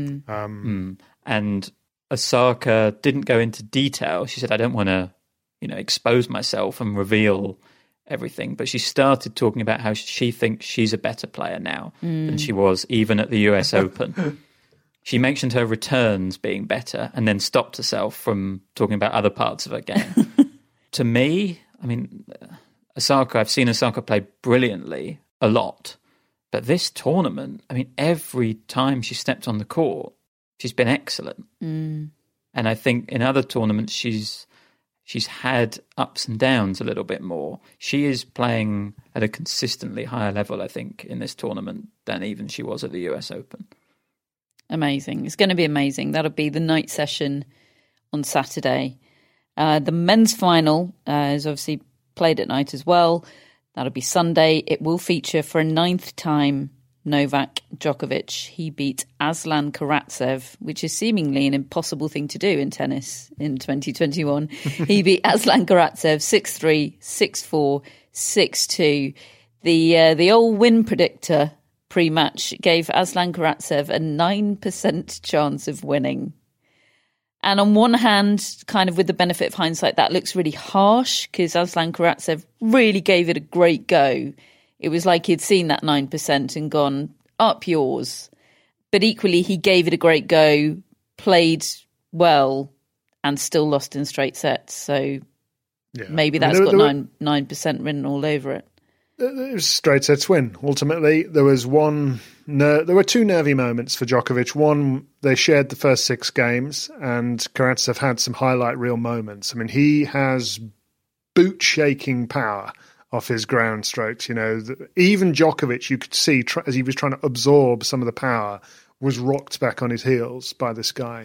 And Osaka didn't go into detail. She said, I don't want to, expose myself and reveal everything. But she started talking about how she thinks she's a better player now than she was even at the US Open. She mentioned her returns being better and then stopped herself from talking about other parts of her game. To me, I mean, I've seen Osaka play brilliantly a lot. But this tournament, I mean, every time she stepped on the court, she's been excellent. And I think in other tournaments, she's had ups and downs a little bit more. She is playing at a consistently higher level, I think, in this tournament than even she was at the US Open. Amazing. It's going to be amazing. That'll be the night session on Saturday. The men's final is obviously played at night as well. That'll be Sunday. It will feature for a 9th time Novak Djokovic. He beat Aslan Karatsev, which is seemingly an impossible thing to do in tennis in 2021. He beat Aslan Karatsev 6-3, 6-4, 6-2. The old win predictor pre-match gave Aslan Karatsev a 9% chance of winning. And on one hand, kind of with the benefit of hindsight, that looks really harsh because Aslan Karatsev really gave it a great go. It was like he'd seen that 9% and gone, up yours. But equally, he gave it a great go, played well, and still lost in straight sets. So Yeah. maybe that's got 9% written all over it. It was a straight sets win. Ultimately, there was there were two nervy moments for Djokovic. One, they shared the first 6 games, and Karatsev had some highlight reel moments. I mean, he has boot-shaking power off his ground strokes. You know, even Djokovic, you could see as he was trying to absorb some of the power, was rocked back on his heels by this guy.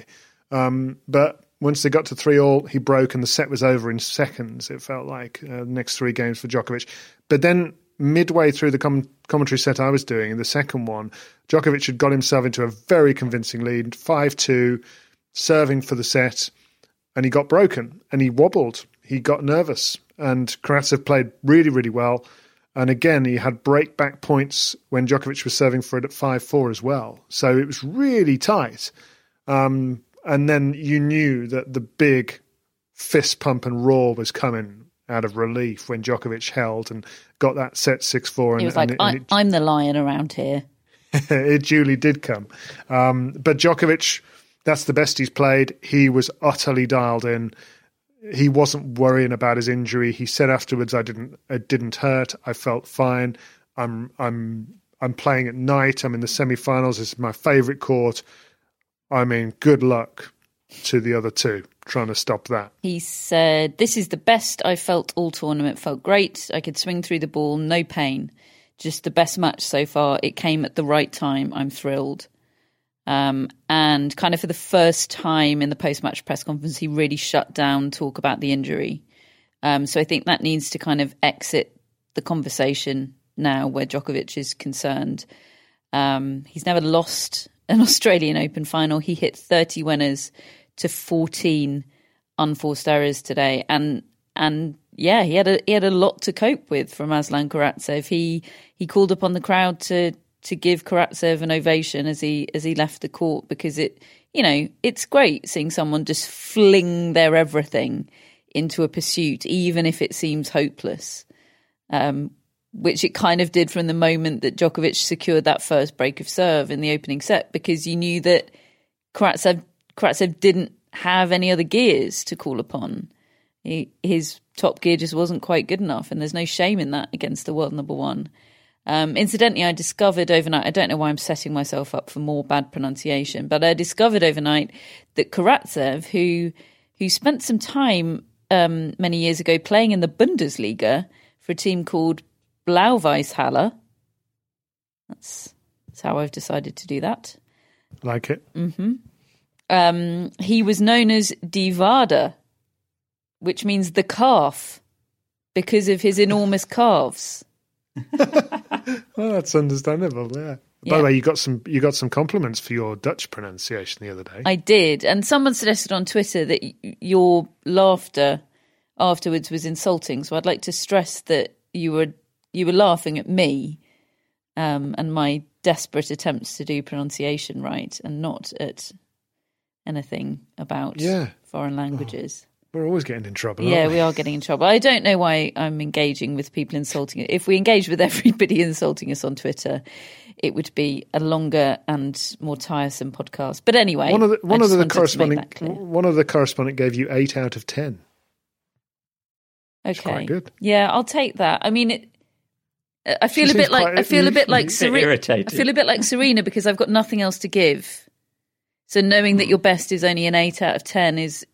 But once they got to 3-3, he broke, and the set was over in seconds. It felt like the next 3 games for Djokovic. But then midway through the commentary set I was doing, in the second one, Djokovic had got himself into a very convincing lead, 5-2, serving for the set, and he got broken, and he wobbled. He got nervous, and Karatsev played really, really well. And again, he had break-back points when Djokovic was serving for it at 5-4 as well. So it was really tight. And then you knew that the big fist pump and roar was coming out of relief when Djokovic held and got that set 6-4. He was like, I'm the lion around here. It duly did come. But Djokovic, that's the best he's played. He was utterly dialed in. He wasn't worrying about his injury. He said afterwards, it didn't hurt. I felt fine. I'm playing at night. I'm in the semi-finals. This is my favourite court. I mean, good luck to the other two trying to stop that. He said, this is the best I felt all tournament. Felt great. I could swing through the ball, no pain. Just the best match so far. It came at the right time. I'm thrilled. And kind of for the first time in the post-match press conference, he really shut down talk about the injury. So I think that needs to kind of exit the conversation now where Djokovic is concerned. He's never lost an Australian Open final. He hit 30 winners to 14 unforced errors today. And yeah, he had a lot to cope with from Aslan Karatsev. He called upon the crowd to give Karatsev an ovation as he left the court, because it's great seeing someone just fling their everything into a pursuit, even if it seems hopeless, which it kind of did from the moment that Djokovic secured that first break of serve in the opening set, because you knew that Karatsev didn't have any other gears to call upon. His top gear just wasn't quite good enough, and there's no shame in that against the world number one. Incidentally, I discovered overnight, I don't know why I'm setting myself up for more bad pronunciation, but I discovered overnight that Karatsev, who spent some time many years ago playing in the Bundesliga for a team called Blau-Weiß-Halle. That's how I've decided to do that. Like it. Mm-hmm. He was known as Die Wade, which means the calf, because of his enormous calves. Well, that's understandable. Yeah. By the way, you got some compliments for your Dutch pronunciation the other day. I did, and someone suggested on Twitter that your laughter afterwards was insulting. So I'd like to stress that you were laughing at me and my desperate attempts to do pronunciation right, and not at anything about foreign languages. We're always getting in trouble. Yeah, we are getting in trouble. I don't know why I'm engaging with people insulting it. If we engaged with everybody insulting us on Twitter, it would be a longer and more tiresome podcast. But anyway, one of the correspondent gave you 8 out of 10. Okay, quite good. Yeah, I'll take that. I mean, I feel a bit like Serena because I've got nothing else to give. So knowing that your best is only an 8 out of 10 is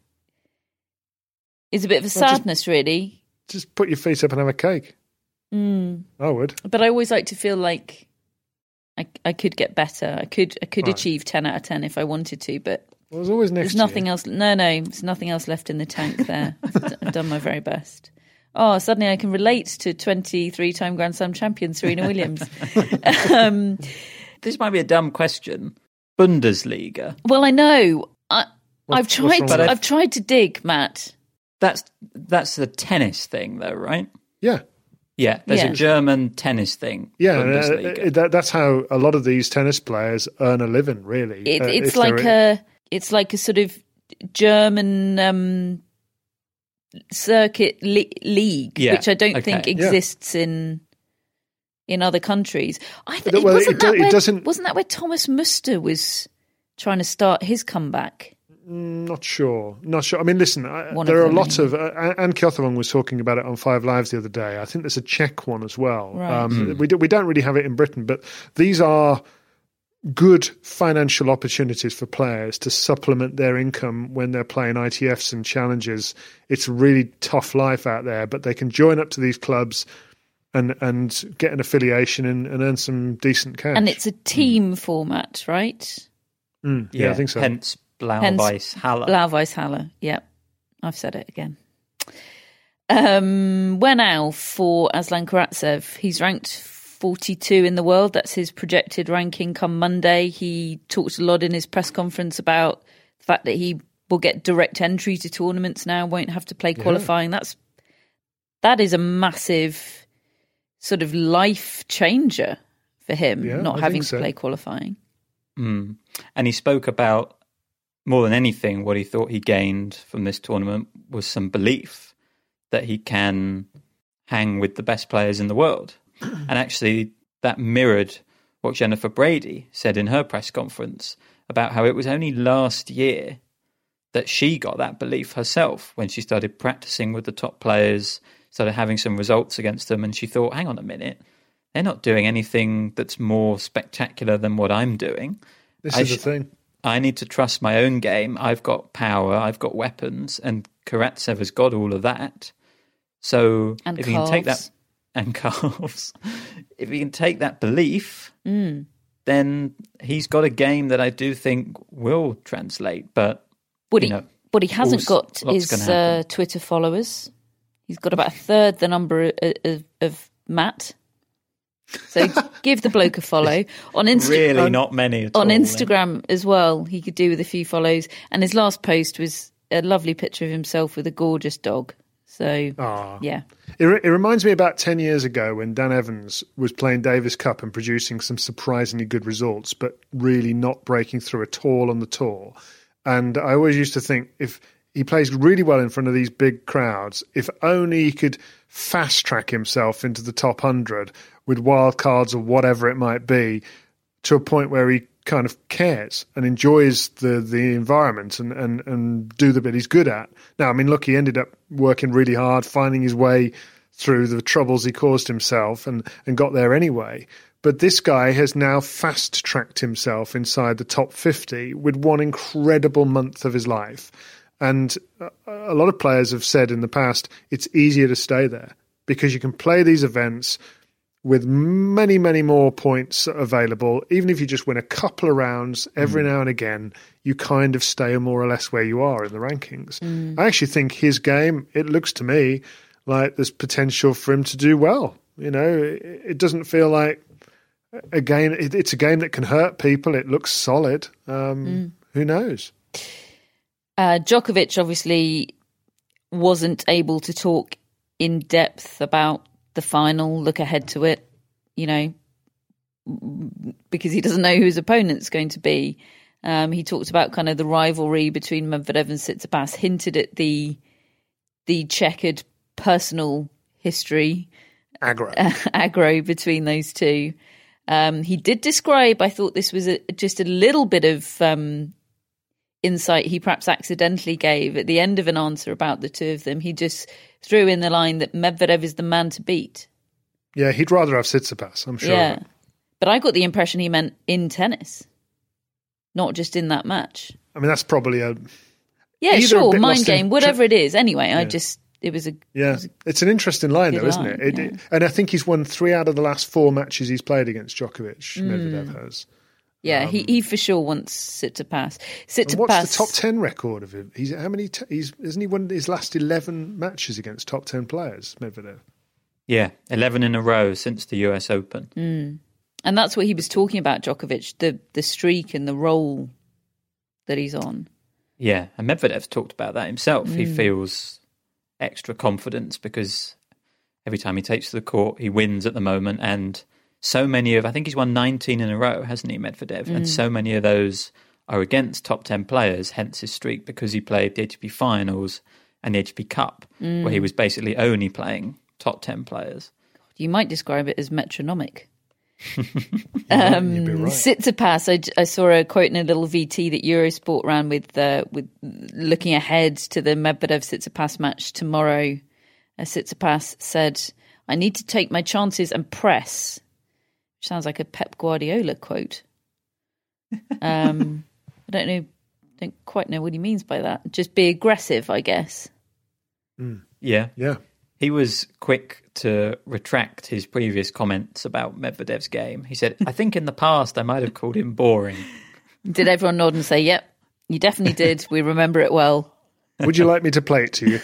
a bit of a sadness, really. Just put your feet up and have a cake. I would. But I always like to feel like I could get better. I could achieve 10 out of 10 if I wanted to, but there's always next there's nothing else. No, there's nothing else left in the tank there. I've done my very best. Oh, suddenly I can relate to 23-time Grand Slam champion Serena Williams. This might be a dumb question. Bundesliga. Well, I know. I've tried to dig, Matt. That's the tennis thing, though, right? Yeah. Yeah, there's a German tennis thing. Yeah, that's how a lot of these tennis players earn a living, really. It's like a sort of German circuit league, which I don't think exists in other countries. Wasn't that where Thomas Muster was trying to start his comeback? Not sure. I mean, listen, there are a lot of... Anne Kjotherong was talking about it on Five Lives the other day. I think there's a Czech one as well. Right. We don't really have it in Britain, but these are good financial opportunities for players to supplement their income when they're playing ITFs and challenges. It's a really tough life out there, but they can join up to these clubs and get an affiliation and earn some decent cash. And it's a team format, right? Yeah, I think so. Hence Blau-Weiß-Halle. Blau-Weiß-Halle, yep. I've said it again. Where now for Aslan Karatsev? He's ranked 42 in the world. That's his projected ranking come Monday. He talked a lot in his press conference about the fact that he will get direct entry to tournaments now, won't have to play qualifying. That is a massive sort of life changer for him, not having to play qualifying. And he spoke about, more than anything, what he thought he gained from this tournament was some belief that he can hang with the best players in the world. And actually, that mirrored what Jennifer Brady said in her press conference about how it was only last year that she got that belief herself when she started practicing with the top players, started having some results against them, and she thought, hang on a minute, they're not doing anything that's more spectacular than what I'm doing. This is the thing. I need to trust my own game. I've got power, I've got weapons, and Karatsev has got all of that. So and if calves. you can take that, and calves, if you can take that belief, then he's got a game that I do think will translate. But what he hasn't got is Twitter followers. He's got about a third the number of Matt. So give the bloke a follow on Instagram. Really, not many at all. On Instagram as well, he could do with a few follows. And his last post was a lovely picture of himself with a gorgeous dog. So, yeah. It reminds me about 10 years ago when Dan Evans was playing Davis Cup and producing some surprisingly good results, but really not breaking through at all on the tour. And I always used to think, if he plays really well in front of these big crowds, if only he could fast-track himself into the top 100 with wild cards or whatever it might be, to a point where he kind of cares and enjoys the environment and do the bit he's good at. Now, I mean, look, he ended up working really hard, finding his way through the troubles he caused himself and got there anyway. But this guy has now fast-tracked himself inside the top 50 with one incredible month of his life. And a lot of players have said in the past, it's easier to stay there because you can play these events with many, many more points available. Even if you just win a couple of rounds every now and again, you kind of stay more or less where you are in the rankings. I actually think his game, it looks to me like there's potential for him to do well. You know, it doesn't feel like a game. It's a game that can hurt people. It looks solid. Who knows? Djokovic obviously wasn't able to talk in depth about the final, look ahead to it, you know, because he doesn't know who his opponent's going to be. He talked about kind of the rivalry between Medvedev and Tsitsipas, hinted at the checkered personal history. Aggro between those two. He did describe, I thought this was just a little bit of insight he perhaps accidentally gave at the end of an answer about the two of them. He just threw in the line that Medvedev is the man to beat. Yeah, he'd rather have Tsitsipas, I'm sure. Yeah, but I got the impression he meant in tennis, not just in that match. I mean, that's probably mind game, whatever it is. Anyway, it's an interesting line though, isn't it? And I think he's won 3 out of the last 4 matches he's played against Djokovic. Medvedev has. Yeah, he for sure wants Tsitsipas. What's the top 10 record of him? Hasn't he won his last 11 matches against top 10 players, Medvedev? Yeah, 11 in a row since the US Open. And that's what he was talking about, Djokovic, the streak and the role that he's on. Yeah, and Medvedev's talked about that himself. He feels extra confidence because every time he takes to the court, he wins at the moment. And so many I think he's won 19 in a row, hasn't he, Medvedev? And so many of those are against top 10 players, hence his streak, because he played the ATP Finals and the ATP Cup, where he was basically only playing top 10 players. You might describe it as metronomic. You'd be right. Tsitsipas, I saw a quote in a little VT that Eurosport ran with looking ahead to the Medvedev-Tsitsipas match tomorrow. Tsitsipas said, "I need to take my chances and press." Which sounds like a Pep Guardiola quote. Don't quite know what he means by that. Just be aggressive, I guess. Yeah. Yeah. He was quick to retract his previous comments about Medvedev's game. He said, "I think in the past I might have called him boring." Did everyone nod and say, "Yep, you definitely did. We remember it well"? Would you like me to play it to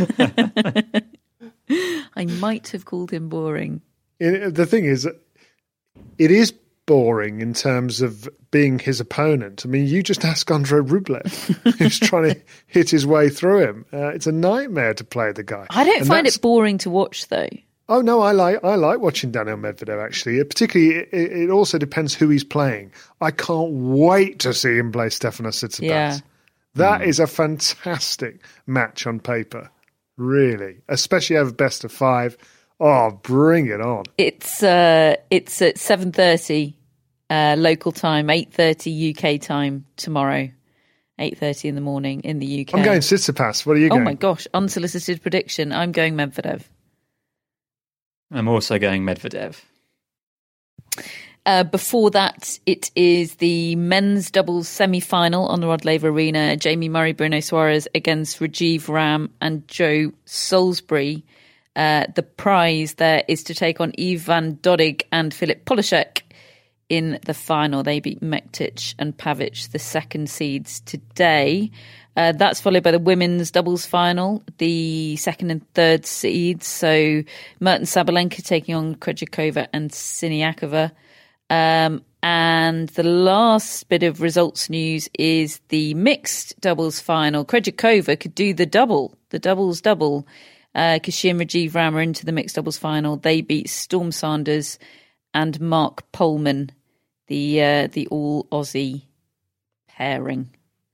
you? I might have called him boring. The thing is, it is boring in terms of being his opponent. I mean, you just ask Andrei Rublev, who's trying to hit his way through him. It's a nightmare to play the guy. I don't find it boring to watch, though. Oh no, I like watching Daniil Medvedev. Actually, particularly, it also depends who he's playing. I can't wait to see him play Stefanos Tsitsipas. Yeah. That is a fantastic match on paper, really, especially over best of 5. Oh, bring it on! It's at 7:30 local time, 8:30 UK time tomorrow, 8:30 in the morning in the UK. I'm going Tsitsipas. What are you going? Oh my gosh! Unsolicited prediction. I'm going Medvedev. I'm also going Medvedev. Before that, it is the men's doubles semi-final on the Rod Laver Arena. Jamie Murray, Bruno Soares against Rajiv Ram and Joe Salisbury. The prize there is to take on Ivan Dodig and Filip Polashek in the final. They beat Mektic and Pavic, the second seeds, today. That's followed by the women's doubles final, the second and third seeds. So Mertens Sabalenka taking on Krejcikova and Siniakova. And the last bit of results news is the mixed doubles final. Krejcikova could do the doubles double. Because she and Rajiv Ram are into the mixed doubles final. They beat Storm Sanders and Mark Polman, the all Aussie pairing.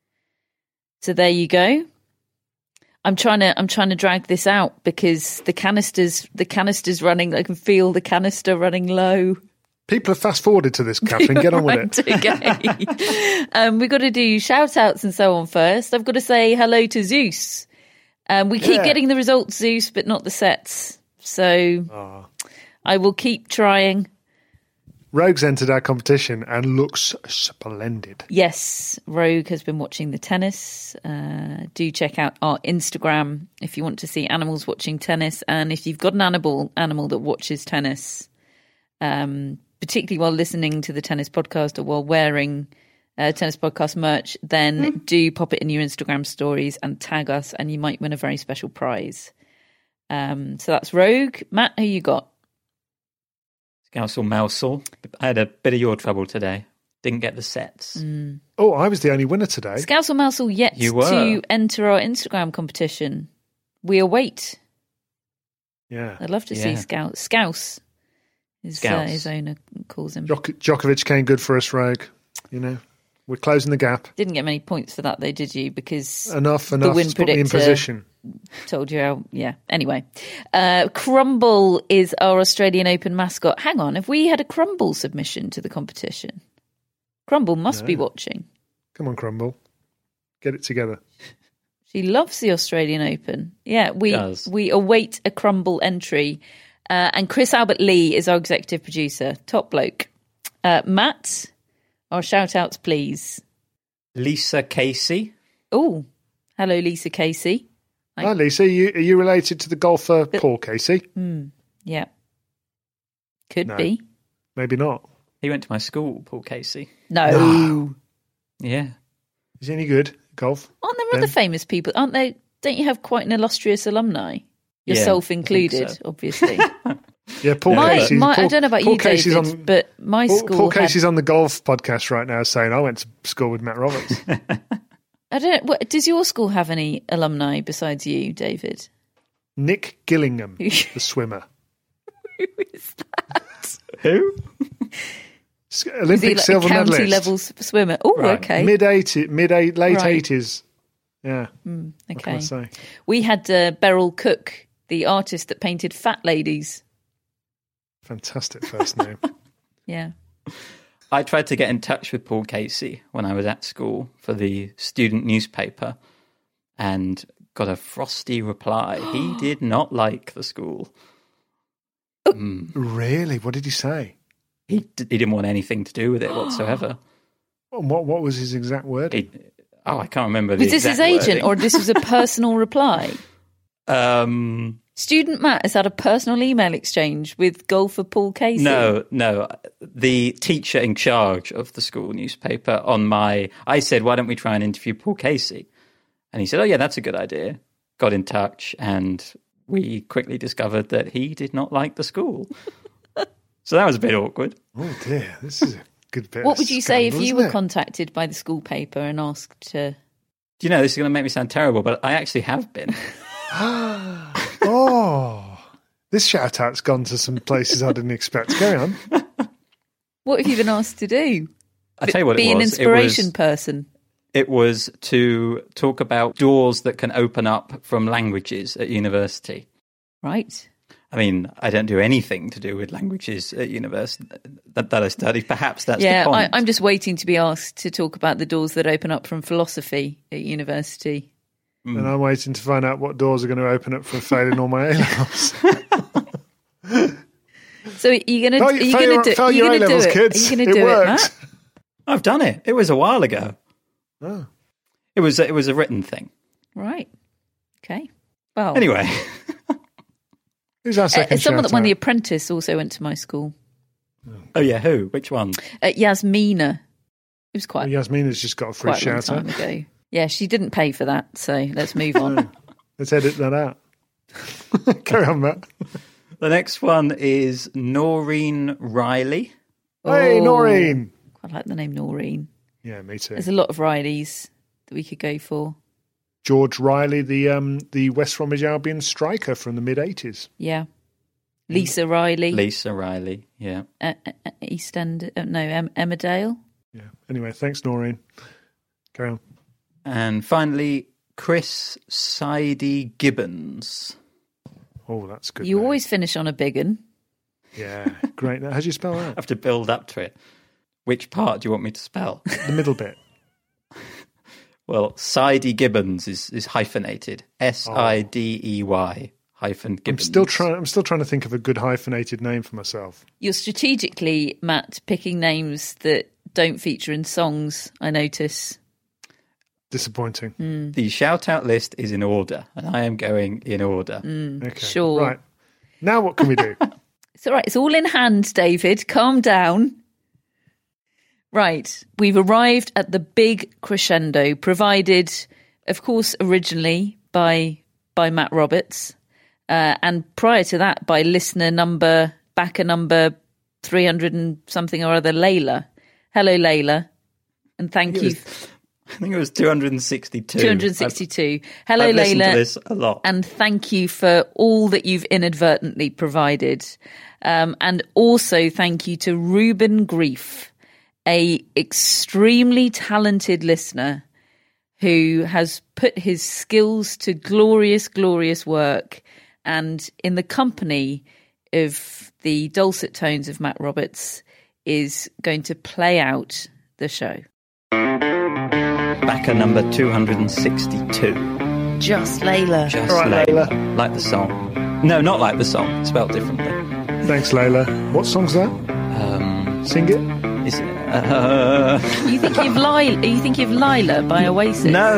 So there you go. I'm trying to drag this out because the canister's running. I can feel the canister running low. People have fast forwarded to this, Catherine. Get on with it. Okay. We've got to do shout outs and so on first. I've got to say hello to Zeus. We keep getting the results, Zeus, but not the sets. So I will keep trying. Rogue's entered our competition and looks splendid. Yes, Rogue has been watching the tennis. Do check out our Instagram if you want to see animals watching tennis. And if you've got an animal that watches tennis, particularly while listening to the tennis podcast or while wearing tennis podcast merch, then do pop it in your Instagram stories and tag us and you might win a very special prize. So that's Rogue. Matt, who you got? Scousel Mousel. I had a bit of your trouble today. Didn't get the sets. Oh, I was the only winner today. Scousel Mousel yet to enter our Instagram competition. We await. Yeah. I'd love to see Scouse. His owner calls him. Djokovic came good for us, Rogue. You know. We're closing the gap. Didn't get many points for that, though, did you? Because enough the win to put me in position. Told you how. Yeah. Anyway, Crumble is our Australian Open mascot. Hang on, have we had a Crumble submission to the competition? Crumble must be watching. Come on, Crumble, get it together. She loves the Australian Open. Yeah, we await a Crumble entry, and Chris Albert Lee is our executive producer. Top bloke. Matt. Our shout-outs, please. Lisa Casey. Oh, hello, Lisa Casey. Hi, Lisa. Are you related to the golfer Paul Casey? Yeah. Could be. Maybe not. He went to my school, Paul Casey. No. Yeah. Is he any good at golf? Aren't there other famous people? Aren't they? Don't you have quite an illustrious alumni? Yourself included, obviously. Yeah, Paul Casey. I don't know about you, David, but my school. Paul Casey's on the golf podcast right now saying, I went to school with Matt Roberts. I don't. Does your school have any alumni besides you, David? Nick Gillingham, the swimmer. Who is that? Who? Olympic silver medalist. County level swimmer. Oh, right. Okay. Late 80s. Yeah. Okay. What can I say? We had Beryl Cook, the artist that painted Fat Ladies. Fantastic first name. Yeah. I tried to get in touch with Paul Casey when I was at school for the student newspaper and got a frosty reply. He did not like the school. Really? What did he say? He didn't want anything to do with it whatsoever. What was his exact word? I can't remember the Was this his exact agent, or this was a personal reply? Student Matt has had a personal email exchange with golfer Paul Casey. No. The teacher in charge of the school newspaper I said, why don't we try and interview Paul Casey? And he said, oh yeah, that's a good idea. Got in touch, and we quickly discovered that he did not like the school. So that was a bit awkward. Oh dear, this is a good bit. What would you say if you were contacted by the school paper and asked to... Do you know, this is going to make me sound terrible, but I actually have been. Oh, this shout-out's gone to some places I didn't expect. Carry on. What have you been asked to do? I'll tell you what it was. Be an inspiration person. It was to talk about doors that can open up from languages at university. Right. I mean, I don't do anything to do with languages at university that I study. Perhaps that's the point. I'm just waiting to be asked to talk about the doors that open up from philosophy at university. And I'm waiting to find out what doors are going to open up for failing all my A-levels. So are you going to do it? Fail your A-levels, kids. Are you going to do it, Matt? I've done it. It was a while ago. Oh. It was a written thing. Right. Okay. Well. Anyway. Who's our second someone that won The Apprentice also went to my school. Oh yeah, who? Which one? Yasmina. It was quite. Yasmina's just got a free shout out. Time ago. Yeah, she didn't pay for that, so let's move on. Let's edit that out. Carry on, Matt. The next one is Noreen Riley. Hey, Noreen. I like the name Noreen. Yeah, me too. There's a lot of Rileys that we could go for. George Riley, the West Bromwich Albion striker from the mid-'80s. Yeah. Lisa Riley. Yeah. East End, Emmerdale. Yeah. Anyway, thanks, Noreen. Carry on. And finally, Chris Sidey Gibbons. Oh, that's good. You always finish on a big one. Yeah, great. How do you spell that? I have to build up to it. Which part do you want me to spell? The middle bit. Well, Sidey Gibbons is hyphenated. SIDEY hyphen Gibbons. I'm still trying to think of a good hyphenated name for myself. You're strategically, Matt, picking names that don't feature in songs, I notice. Disappointing. The shout-out list is in order, and I am going in order. Okay. Sure. Right. Now what can we do? It's all right. It's all in hand, David. Calm down. Right. We've arrived at the big crescendo, provided, of course, originally by Matt Roberts, and prior to that by backer number 300 and something or other, Layla. Hello, Layla. And thank you. I think it was 262. 262. Hello, I've Layla. listened to this a lot. And thank you for all that you've inadvertently provided. And also thank you to Ruben Grief, a extremely talented listener who has put his skills to glorious, glorious work, and in the company of the dulcet tones of Matt Roberts is going to play out the show. Backer number 262. Just Layla. Just right, Layla. Like the song. No, not like the song. Spelled differently. Thanks, Layla. What song's that? Sing it. Is it? You think of Lila? Are you thinking of Lila by Oasis? No.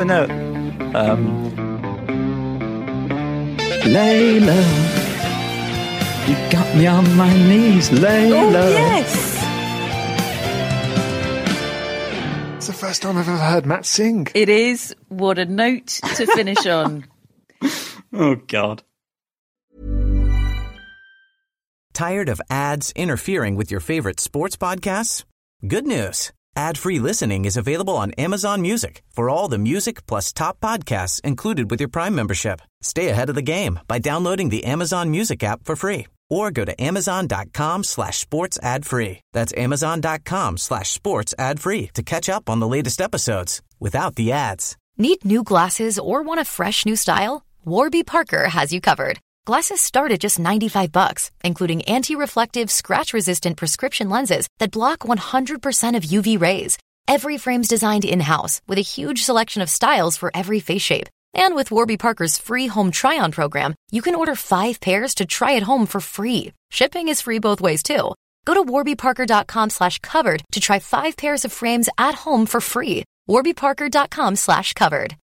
Layla, you got me on my knees, Layla. Oh yes. It's the first time I've ever heard Matt sing. It is. What a note to finish on. Oh, God. Tired of ads interfering with your favorite sports podcasts? Good news. Ad-free listening is available on Amazon Music for all the music plus top podcasts included with your Prime membership. Stay ahead of the game by downloading the Amazon Music app for free or go to amazon.com/sports ad free. That's amazon.com/sports ad free to catch up on the latest episodes without the ads. Need new glasses or want a fresh new style? Warby Parker has you covered. Glasses start at just $95, including anti-reflective, scratch-resistant prescription lenses that block 100% of UV rays. Every frame's designed in-house with a huge selection of styles for every face shape. And with Warby Parker's free home try-on program, you can order 5 pairs to try at home for free. Shipping is free both ways, too. Go to warbyparker.com/covered to try 5 pairs of frames at home for free. warbyparker.com/covered.